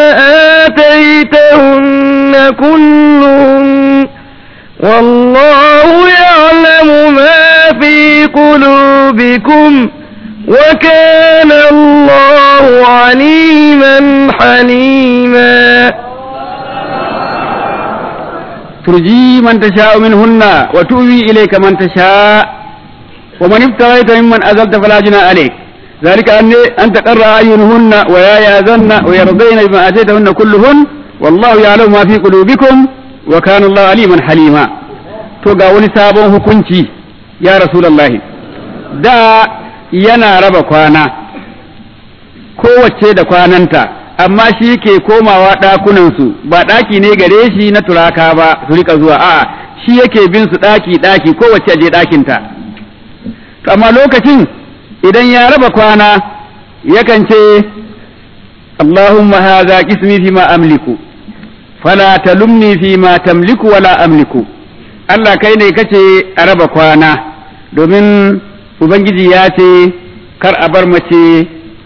S1: آتيتهن كلهن والله يعلم ما في قلوبكم وكان الله عليما حليما
S2: ترجي من تشاء منهن وتؤوي إليك من تشاء ومن ابتغيت ممن أزلت فلا جناح عليك ذلك أن تقر أعينهن ولا يأذن ويرضين بما آتيتهن كلهن والله يعلم ما في قلوبكم وكان الله عليما حليما توقع ونسابه كنتي يا رسول الله دا yana raba kwana kowace da kwananta amma shi ke komawa ɗakunansu ba ɗaki ne gare shi na turaka ba su rika zuwa a'a shi yake bin su ɗaki ɗaki kowace je ɗakinta amma lokacin idan ya raba kwana yakan ce Allahumma hadha qismi fi ma amliku fala talumni fi ma tamliku wala amliku Allah kai ne kace a raba kwana domin ubangiji ya ce kar a bar mace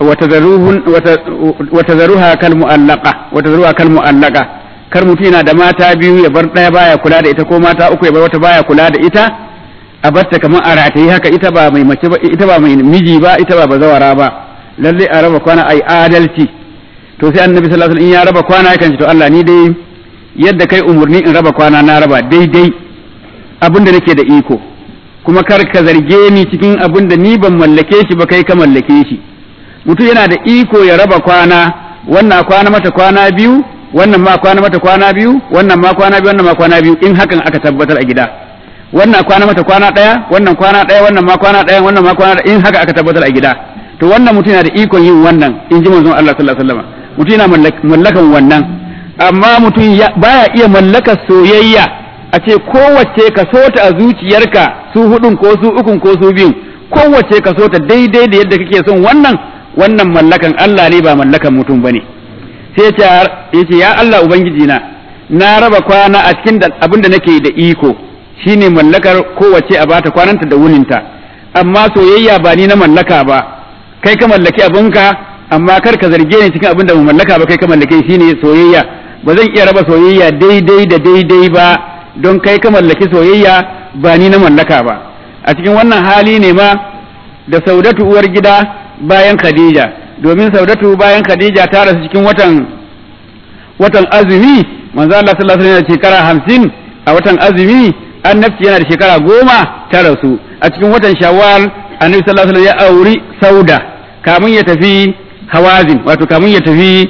S2: wata zaruha kal mu'allaqa wata zaruha kal mu'allaqa kar mutum yana da mata biyu ya bar ɗaya baya kula da ita ko mata uku ya bar wata baya kula da ita a barta kamar a rataye haka ita ba mai mace ba ita ba mai miji ba ita ba bazawara ba lalle a raba kwana ai adalci to sai annabi sallallahu alaihi wasallam in ya raba kwana yakan ce to Allah ni dai yadda kai umurni in raba kwana na raba daidai abinda nake da iko kuma kar ka zarge ni cikin abin da ni ban mallake shi ba kai ka mallake shi mutum yana da iko ya raba kwana wannan kwana mata kwana biyu wannan ma kwana mata kwana biyu wannan ma kwana biyu wannan ma kwana biyu in hakan aka tabbatar a gida wannan kwana mata kwana daya wannan kwana daya wannan ma kwana daya wannan ma kwana in haka aka tabbatar a gida to wannan mutum yana da ikon yin wannan in ji manzon Allah sallallahu alaihi wasallam mutum yana mallakan wannan amma mutum baya iya mallakar soyayya a ce kowace ka so ta a zuciyarka su hudun ko su ukun ko su biyun kowace ka so ta daidai da yadda kake son wannan wannan mallakan Allah ne ba mallakan mutum bane sai ya ce ya Allah ubangiji na na raba kwana a cikin abin da nake da iko shine mallakar kowace a bata kwananta da wuninta amma soyayya ba ni na mallaka ba kai ka mallaki abinka amma kar ka zarge ni cikin abin da mu mallaka ba kai ka mallake shine soyayya ba zan iya raba soyayya daidai da daidai ba don kai ka mallaki soyayya ba ni na mallaka ba a cikin wannan hali ne ma da Saudatu uwar gida bayan Khadija domin Saudatu bayan Khadija ta rasu cikin watan watan azumi manzo Allah sallallahu alaihi wasallam shekara hamsin a watan azumi annabci yana da shekara goma ta rasu a cikin watan Shawwal annabi sallallahu alaihi wasallam ya auri Sauda kamun ya tafi Hawazin wato kamun ya tafi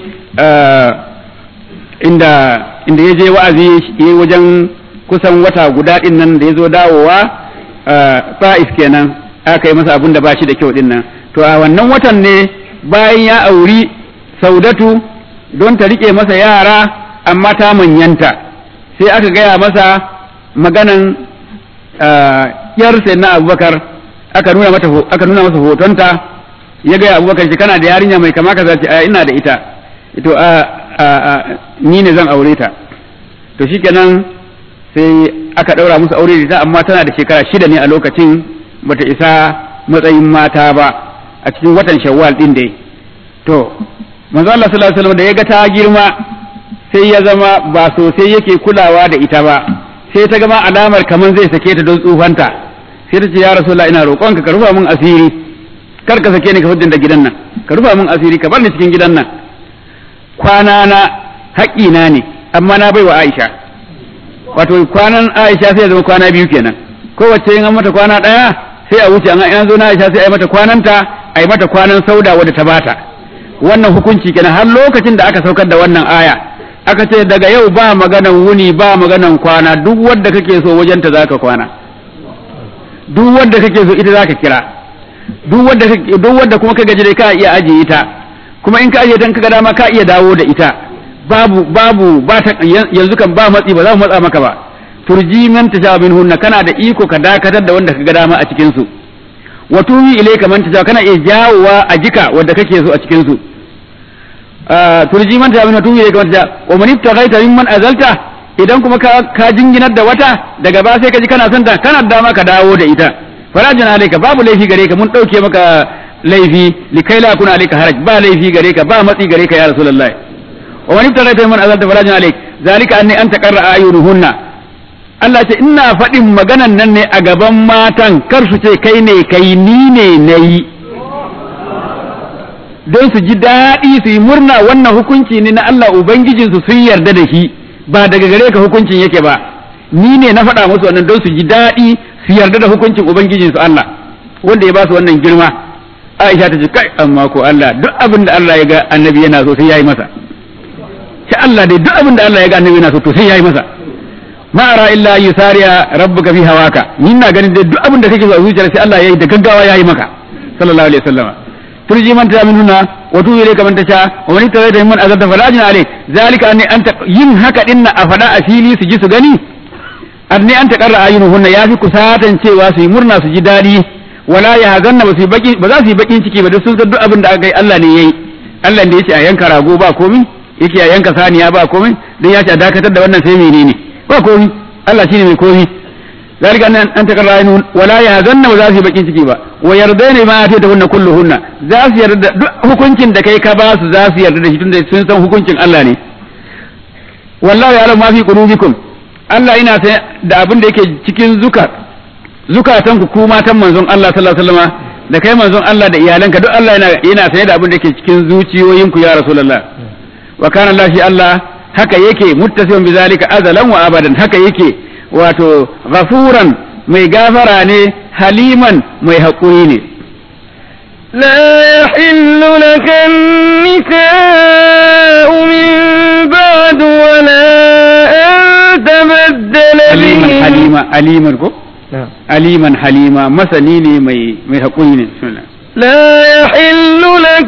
S2: inda inda ya je wa'azi yayi wajen kusan wata guda din nan da ya zo dawowa Ta'if kenan aka yi masa abin da ba shi da kyau din nan to a wannan watan ne bayan ya auri Saudatu don ta rike masa yara amma ta manyanta sai aka gaya masa maganan yar sayyidina Abubakar aka nuna mata aka nuna masa hotonta ya gaya Abubakar shi kana da yarinya mai kama kaza ce ina da ita to a ni ne zan aure ta to shikenan sai aka daura musu aure da ita amma tana da shekara shida ne a lokacin bata isa matsayin mata ba a cikin watan Shawwal din dai to manzo Allah sallallahu alaihi wasallam da yaga ta girma sai ya zama ba sosai yake kulawa da ita ba sai ta gama alamar kamar zai sake ta don tsufanta sai ta ce ya rasulullah ina roƙonka ka rufa min asiri kar ka sake ni ka fudin da gidan nan ka rufa min asiri ka bar ni cikin gidan nan kwana na haƙƙina ne amma na baiwa Aisha wato kwanan Aisha sai ya zama kwana biyu kenan kowace in an mata kwana ɗaya sai a wuce an zo na Aisha sai a yi mata kwananta a yi mata kwanan sauda wadda ta bata wannan hukunci kenan har lokacin da aka saukar da wannan aya aka ce daga yau ba maganan wuni ba maganan kwana duk wadda kake so wajenta zaka kwana duk wadda kake so ita zaka kira duk wadda duk wadda kuma ka gaji dai ka iya ajiye ta kuma in ka ajiye ta kaga dama ka iya dawo da ita babu babu ba ta yanzu kan ba matsi ba za mu matsa maka ba turji man tasha minhunna kana da iko ka dakatar da wanda kaga dama a cikin su wa tuwi ilayka man tasha kana iya jawowa a jika wanda kake so a cikin su turji man tasha minhunna tuwi ilayka man tasha wa man ibtaghaita mimman azalta idan kuma ka ka jinginar da wata daga ba sai ka ji kana son ta kana dama ka dawo da ita farajin alayka babu laifi gare ka mun dauke maka laifi likai la kuna alayka haraj ba laifi gare ka ba matsi gare ka ya rasulullahi wa man ibtaghaita mimman azalta farajin alayk zalika anni anta qarra ayunuhunna Allah ce ina faɗin maganan nan ne a gaban matan kar su ce kai ne kai ni ne nayi don su ji daɗi su yi murna wannan hukunci ne na Allah ubangijinsu sun yarda da shi ba daga gare ka hukuncin yake ba ni ne na faɗa musu wannan don su ji daɗi su yarda da hukuncin ubangijinsu Allah wanda ya ba su wannan girma Aisha ta ce kai amma ko Allah duk abin da Allah ya ga annabi yana so sai yayi masa sai Allah dai duk abin da Allah ya ga annabi yana so to sai yayi masa ma ara illa yusariya rabbuka fi hawaka ni na ganin da duk abin da kake so a zuciyar sai Allah yayi da gaggawa yayi maka sallallahu alaihi wasallam turji man ta minuna wa tu ilayka man tasha wa man tawayta man azabta fala ajna alayk zalika anni anta yin haka dinna a fada a fili su ji su gani anni anta qarra ayunuhunna yafi kusatan cewa su yi murna su ji dadi wala ya hazanna ba su baki ba za su yi bakin ciki ba da sun duk abin da aka yi Allah ne yayi Allah ne yace a yanka rago ba komai yake a yanka saniya ba komai dan ya ce a dakatar da wannan sai menene ba komi Allah shine mai komi zalika an an takarra ayun wala yahzanna wa za su bakin ciki ba wa yardaina ma ta hunna kulluhunna za su yarda duk hukuncin da kai ka ba su za su yarda da shi tunda sun san hukuncin Allah ne wallahi ya'lamu ma fi qulubikum Allah ina sai da abin da yake cikin zuka zukatan ku kuma matan manzon Allah sallallahu alaihi wasallam da kai manzon Allah da iyalanka duk Allah yana yana sai da abin da yake cikin zuciyoyinku ya rasulullah wa kana Allah shi Allah haka yake muttasimun bizalika azalan wa abadan haka yake wato ghafuran mai gafara ne haliman mai haƙuri ne
S1: لا يحل لك النساء من بعد ولا أن تبدل
S2: aliman
S1: بهن
S2: halima aliman ko aliman halima masani ne mai mai haƙuri ne bismillah
S1: لا يحل لك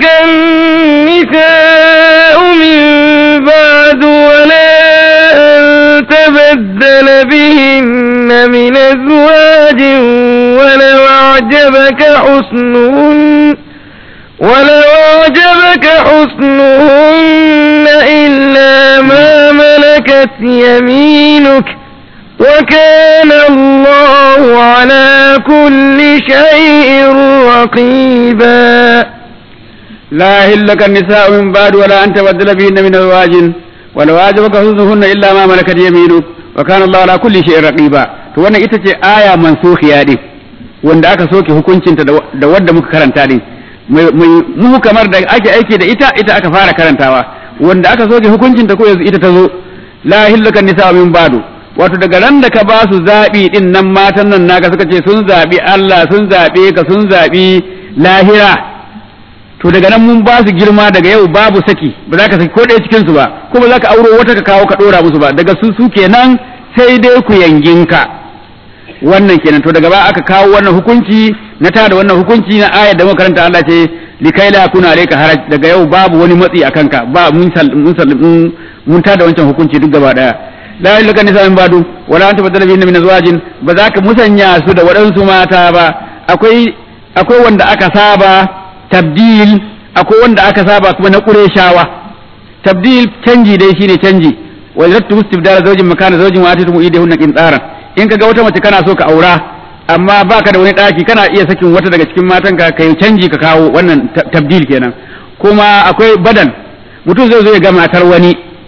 S1: النساء من بعد ولا أن تبدل بهن من أزواج ولو أعجبك حسنهن ولو أعجبك حسنهن إلا ما ملكت يمينك وكان الله على كل شيء رقيبا
S2: لا يحل لك النساء من بعد ولا أن تبدل بهن من أزواج ولو أعجبك حسنهن إلا ما ملكت يمينك وكان الله على كل شيء رقيبا to wannan ita ce aya mansukhiya din wanda aka soke hukuncinta da wanda muka karanta din mu kamar da ake aiki da ita ita aka fara karantawa wanda aka soke hukuncinta ko yanzu ita ta zo la hillaka nisa min badu wato daga ran da ka ba su zabi din nan matan nan naka suka ce sun zabi Allah sun zabe ka sun zabi lahira to daga nan mun ba su girma daga yau babu saki ba za ka saki ko ɗaya cikin su ba ko ba za ka auro wata ka kawo ka dora musu ba daga su su kenan sai dai ku yanginka wannan kenan to daga ba aka kawo wannan hukunci na ta da wannan hukunci na ayar da muka karanta Allah ce likai la kuna alayka haraj daga yau babu wani matsi akan ka ba mun mun mun ta da wancan hukunci duk gaba daya la ilaha nisa min badu wala anta badala bihinna min azwajin ba za ka musanya su da waɗansu mata ba akwai akwai wanda aka saba tabdil akwai wanda aka saba kuma na qurayshawa tabdil canji dai shine canji wa lattu istibdala zawjin makana zawjin wa atitu idahunna qintaran in kaga wata mace kana so ka aura amma baka da wani daki kana iya sakin wata daga cikin matanka kai canji ka kawo wannan tabdil kenan kuma akwai badal mutum zai zo ya ga matar wani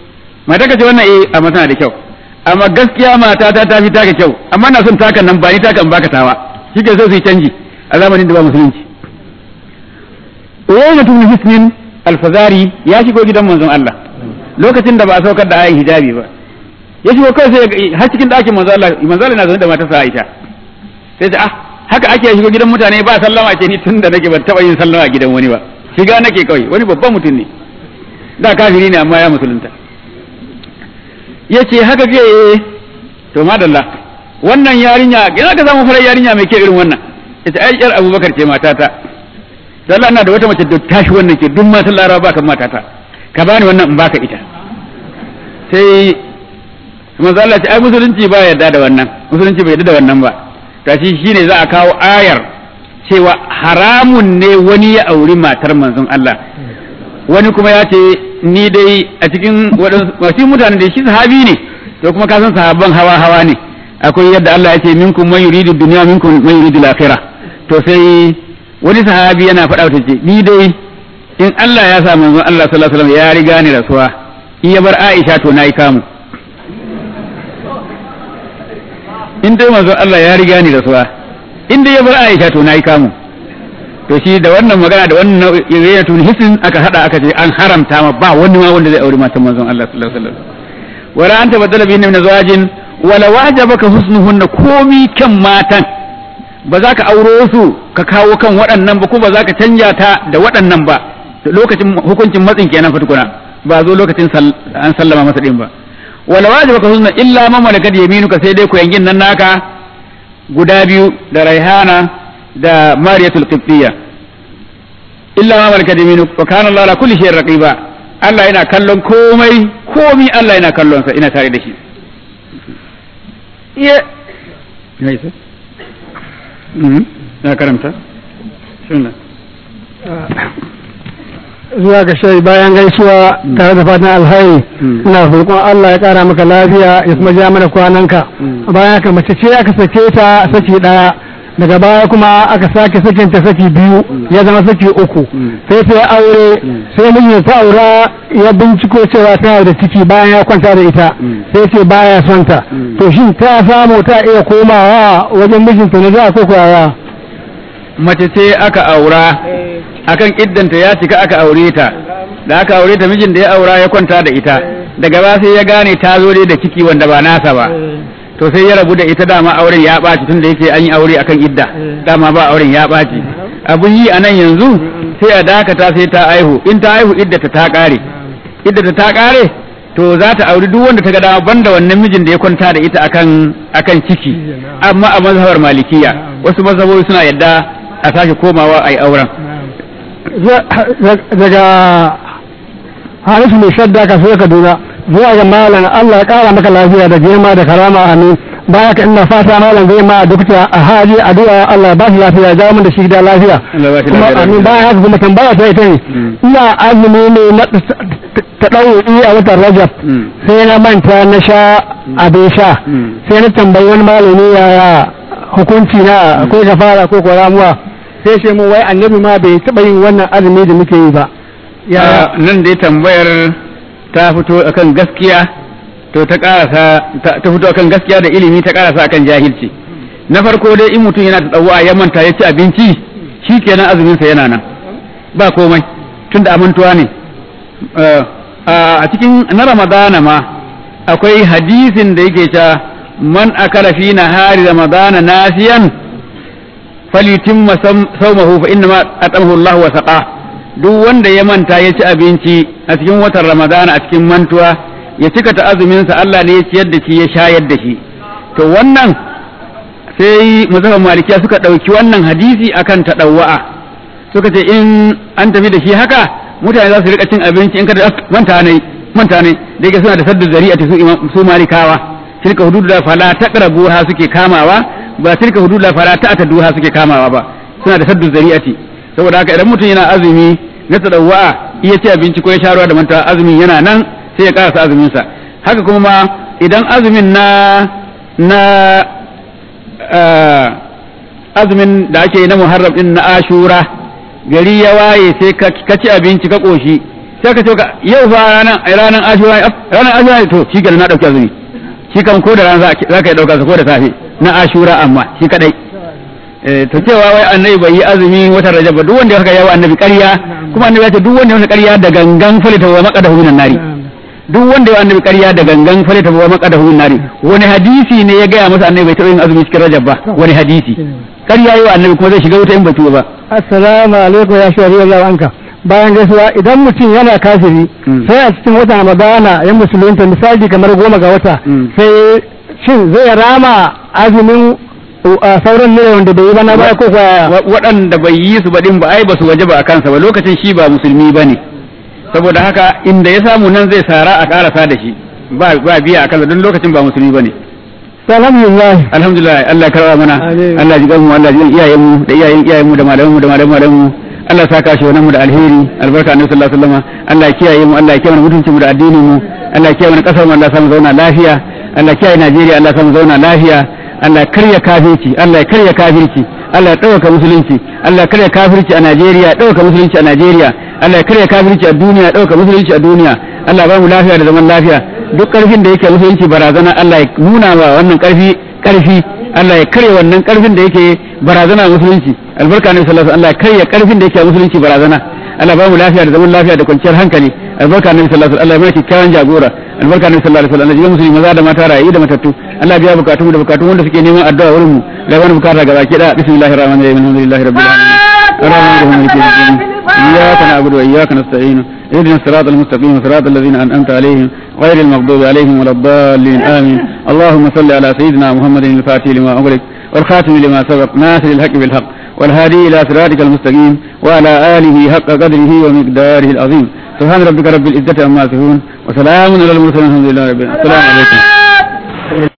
S2: mata ka ce wannan eh amma tana da kyau amma gaskiya mata ta ta fi taka kyau amma na son takan nan ba ni takan baka tawa shike so su yi canji a zamanin da ba musulunci Uyayna ibn Hisn al-Fazari ya shigo gidan manzon Allah lokacin da ba a saukar da ayin hijabi ba ya shigo kai sai har cikin ɗakin manzon Allah manzon Allah na zaune da matarsa Aisha sai ta ah haka ake shigo gidan mutane ba sallama ce ni tun da nake ban taba yin sallama a gidan wani ba shiga nake kawai wani babban mutum ne da kafiri ne amma ya musulunta yace haka ke to madalla wannan yarinya yana ka samu farar yarinya mai ke irin wannan yace ai yar Abubakar ce matata sai Allah ina da wata mace da tashi wannan ke duk matan Laraba kan matata ka bani wannan in baka ita sai manzo Allah ce ai musulunci ba yarda da wannan musulunci bai yarda da wannan ba tashi shine za a kawo ayar cewa haramun ne wani ya auri matar manzon Allah wani kuma ya ce ni dai a cikin wasu mutane da shi sahabi ne to kuma ka san sahabban hawa hawa ne akwai yadda Allah ya ce minkum man yuridu dunya minkum man yuridu al-akhirah to sai wani sahabi yana faɗa ta ce ni dai in Allah ya sa manzon Allah sallallahu alaihi wasallam ya riga ni rasuwa in ya bar Aisha to nayi kamu in dai manzon Allah ya riga ni rasuwa in dai ya bar Aisha to nayi kamu to shi da wannan magana da wannan Uyayna Hisn aka hada aka ce an haramta ma ba wani ma wanda zai aure matan manzon Allah sallallahu alaihi wasallam wala anta badala bihin min azwajin wala wajabaka husnuhunna komi kan matan ba za ka auro su ka kawo kan waɗannan ba ko ba za ka canja ta da waɗannan ba lokacin hukuncin matsin kenan fa tukuna ba zo lokacin an sallama masa din ba wala wajibaka husna illa ma malakat yaminuka sai dai ku yangin nan naka guda biyu da Raihana da Mariyatul Qibtiyya illa ma malakat yaminuka wa kana Allah ala kulli shay'in raqiba Allah yana kallon komai komi Allah yana kallon sa ina tare da shi ya yayi ya karanta sunna
S3: zuwa ga shai bayan gaisuwa tare da fatan alhairi ina roƙon Allah ya ƙara maka lafiya ya kuma ja mana kwananka bayan haka mace ce aka sake ta saki ɗaya daga baya kuma aka sake sakin ta saki biyu ya zama saki uku sai ta aure sai mijin ta aura ya binciko cewa tana da ciki bayan ya kwanta da ita sai ce baya son ta to shin ta samu ta iya komawa wajen mijinta na da ko kuwa
S2: mace ce aka aura akan iddanta ya cika aka aure ta da aka aure ta mijin da ya aura ya kwanta da ita daga ba sai ya gane ta zo da ciki wanda ba nasa ba to sai ya rabu da ita dama auren ya ɓaci tun da yake an yi aure akan idda dama ba auren ya ɓaci abun yi a nan yanzu sai a dakata sai ta aihu in ta aihu iddata ta ƙare iddata ta ƙare to za ta auri duk wanda ta ga dama banda wannan mijin da ya kwanta da ita akan akan ciki amma a mazhabar malikiya wasu mazhabobi suna yadda a sake komawa a yi auren
S3: daga harisu mai shadda ka so Kaduna zuwa ga malam Allah ya kara maka lafiya da girma da karama amin baya ka ina fata malam zai ma dukta a hali addu'a Allah ba shi lafiya ja mun da shi da lafiya kuma amin baya haka kuma tambaya ta ita ne ina azumi ne na ta ɗauki a watan Rajab sai na manta na sha abin sha sai na tambayi wani malami yaya hukunci na ko gafara ko ko ramuwa sai ce mu wai annabi ma bai taɓa yin wannan azumi da muke yi ba
S2: ya nan dai tambayar ta fito akan gaskiya to ta karasa ta fito akan gaskiya da ilimi ta karasa akan jahilci na farko dai in mutum yana tsawa ya manta ya ci abinci shikenan azumin sa yana nan ba komai tunda amantuwa ne a cikin na Ramadana ma akwai hadisin da yake cewa man akala fi nahari ramadana nasiyan falyutimma sawmahu fa inna atamahu Allah wa saqa duk wanda ya manta ya ci abinci a cikin watan ramadana a cikin mantuwa ya cika ta azumin sa Allah ne ya ciyar da shi ya shayar da shi to wannan sai mazhaban malikiya suka dauki wannan hadisi akan tadawwa suka ce in an tafi da shi haka mutane za su rika cin abinci in kada manta ne manta ne da yake suna da saddu zari'ati su su malikawa tilka hududul fala taqrabuha suke kamawa ba tilka hududul fala ta'taduha suke kamawa ba suna da saddu zari'ati saboda haka idan mutum yana azumi na tadawwa iya ci abinci ko ya sha ruwa da manta azumin yana nan sai ya karasa azumin sa haka kuma idan azumin na na azumin da ake na Muharram din na Ashura gari ya waye sai ka ci abinci ka koshi sai ka ce ka yau fa ranar ranar ashura ranar ashura to shi kenan na dauki azumi shi kan ko da rana za ka yi dauka ko da safe na ashura amma shi kadai eh to cewa wai annabi bai yi azumi watan rajab ba duk wanda ya yawa annabi ƙarya kuma annabi ya ce duk wanda ya ƙarya da gangan falita wa maqadahu minan nari duk wanda ya annabi ƙarya da gangan falita wa maqadahu minan nari wani hadisi ne ya gaya masa annabi bai taɓa yin azumi cikin rajab ba wani hadisi ƙarya yi wa annabi kuma zai shiga wuta in bai tuba ba
S3: assalamu alaikum ya shari Allah anka bayan gaisuwa idan mutum yana kafiri sai a cikin watan ramadana ya musulunta misali kamar goma ga wata sai shin zai rama azumin sauran ne wanda bai yi ba na ba ko
S2: waɗanda bai yi su ba din ba ai ba su waje ba a kansa ba lokacin shi ba musulmi ba ne saboda haka inda ya samu nan zai sara a karasa da shi ba biya a kansa don lokacin ba musulmi ba ne
S3: alhamdulillah
S2: alhamdulillah Allah ya karba mana Allah ya jigan mu Allah ya jigan iyayen mu da iyayen iyayen mu da malaman mu da malaman mu Allah ya saka shi wannan mu da alheri albarka annabi sallallahu alaihi wasallam Allah ya kiyaye mu Allah ya kiyaye mutuncin mu da addinin mu Allah ya kiyaye mu kasar mu Allah ya samu zauna lafiya Allah ya kiyaye Najeriya Allah ya samu zauna lafiya Allah ya karya kafirci Allah ya karya kafirci Allah ya dauka musulunci Allah ya karya kafirci a Najeriya dauka musulunci a Najeriya Allah ya karya kafirci a duniya dauka musulunci a duniya Allah ya ba mu lafiya da zaman lafiya duk karfin da yake musulunci barazana Allah ya nuna wa wannan karfi karfi Allah ya karya wannan karfin da yake barazana musulunci albarka ne sallallahu alaihi wasallam Allah ya karya karfin da yake musulunci barazana Allah ba mu lafiya da zaman lafiya da kwanciyar hankali albarka ne sallallahu alaihi wasallam Allah ya mana kyakkyawan jagora albarka ne sallallahu alaihi wasallam Allah ya musulmi maza da mata rayi da matattu Allah ya biya bukatun mu da bukatun wanda suke neman addu'a wurin mu da wani bukata ga baki da bismillahir rahmanir rahim alhamdulillahi rabbil alamin إياك نعبد وإياك نستعين اهدنا الصراط المستقيم صراط الذين أنعمت عليهم غير المغضوب عليهم ولا الضالين آمين اللهم صل على سيدنا محمد الفاتح لما أغلق والخاتم لما سبق ناصر الحق بالحق والهادي إلى صراطك المستقيم وعلى آله حق قدره ومقداره العظيم سبحان ربك رب العزة عما يصفون وسلام على المرسلين الحمد لله رب العالمين السلام عليكم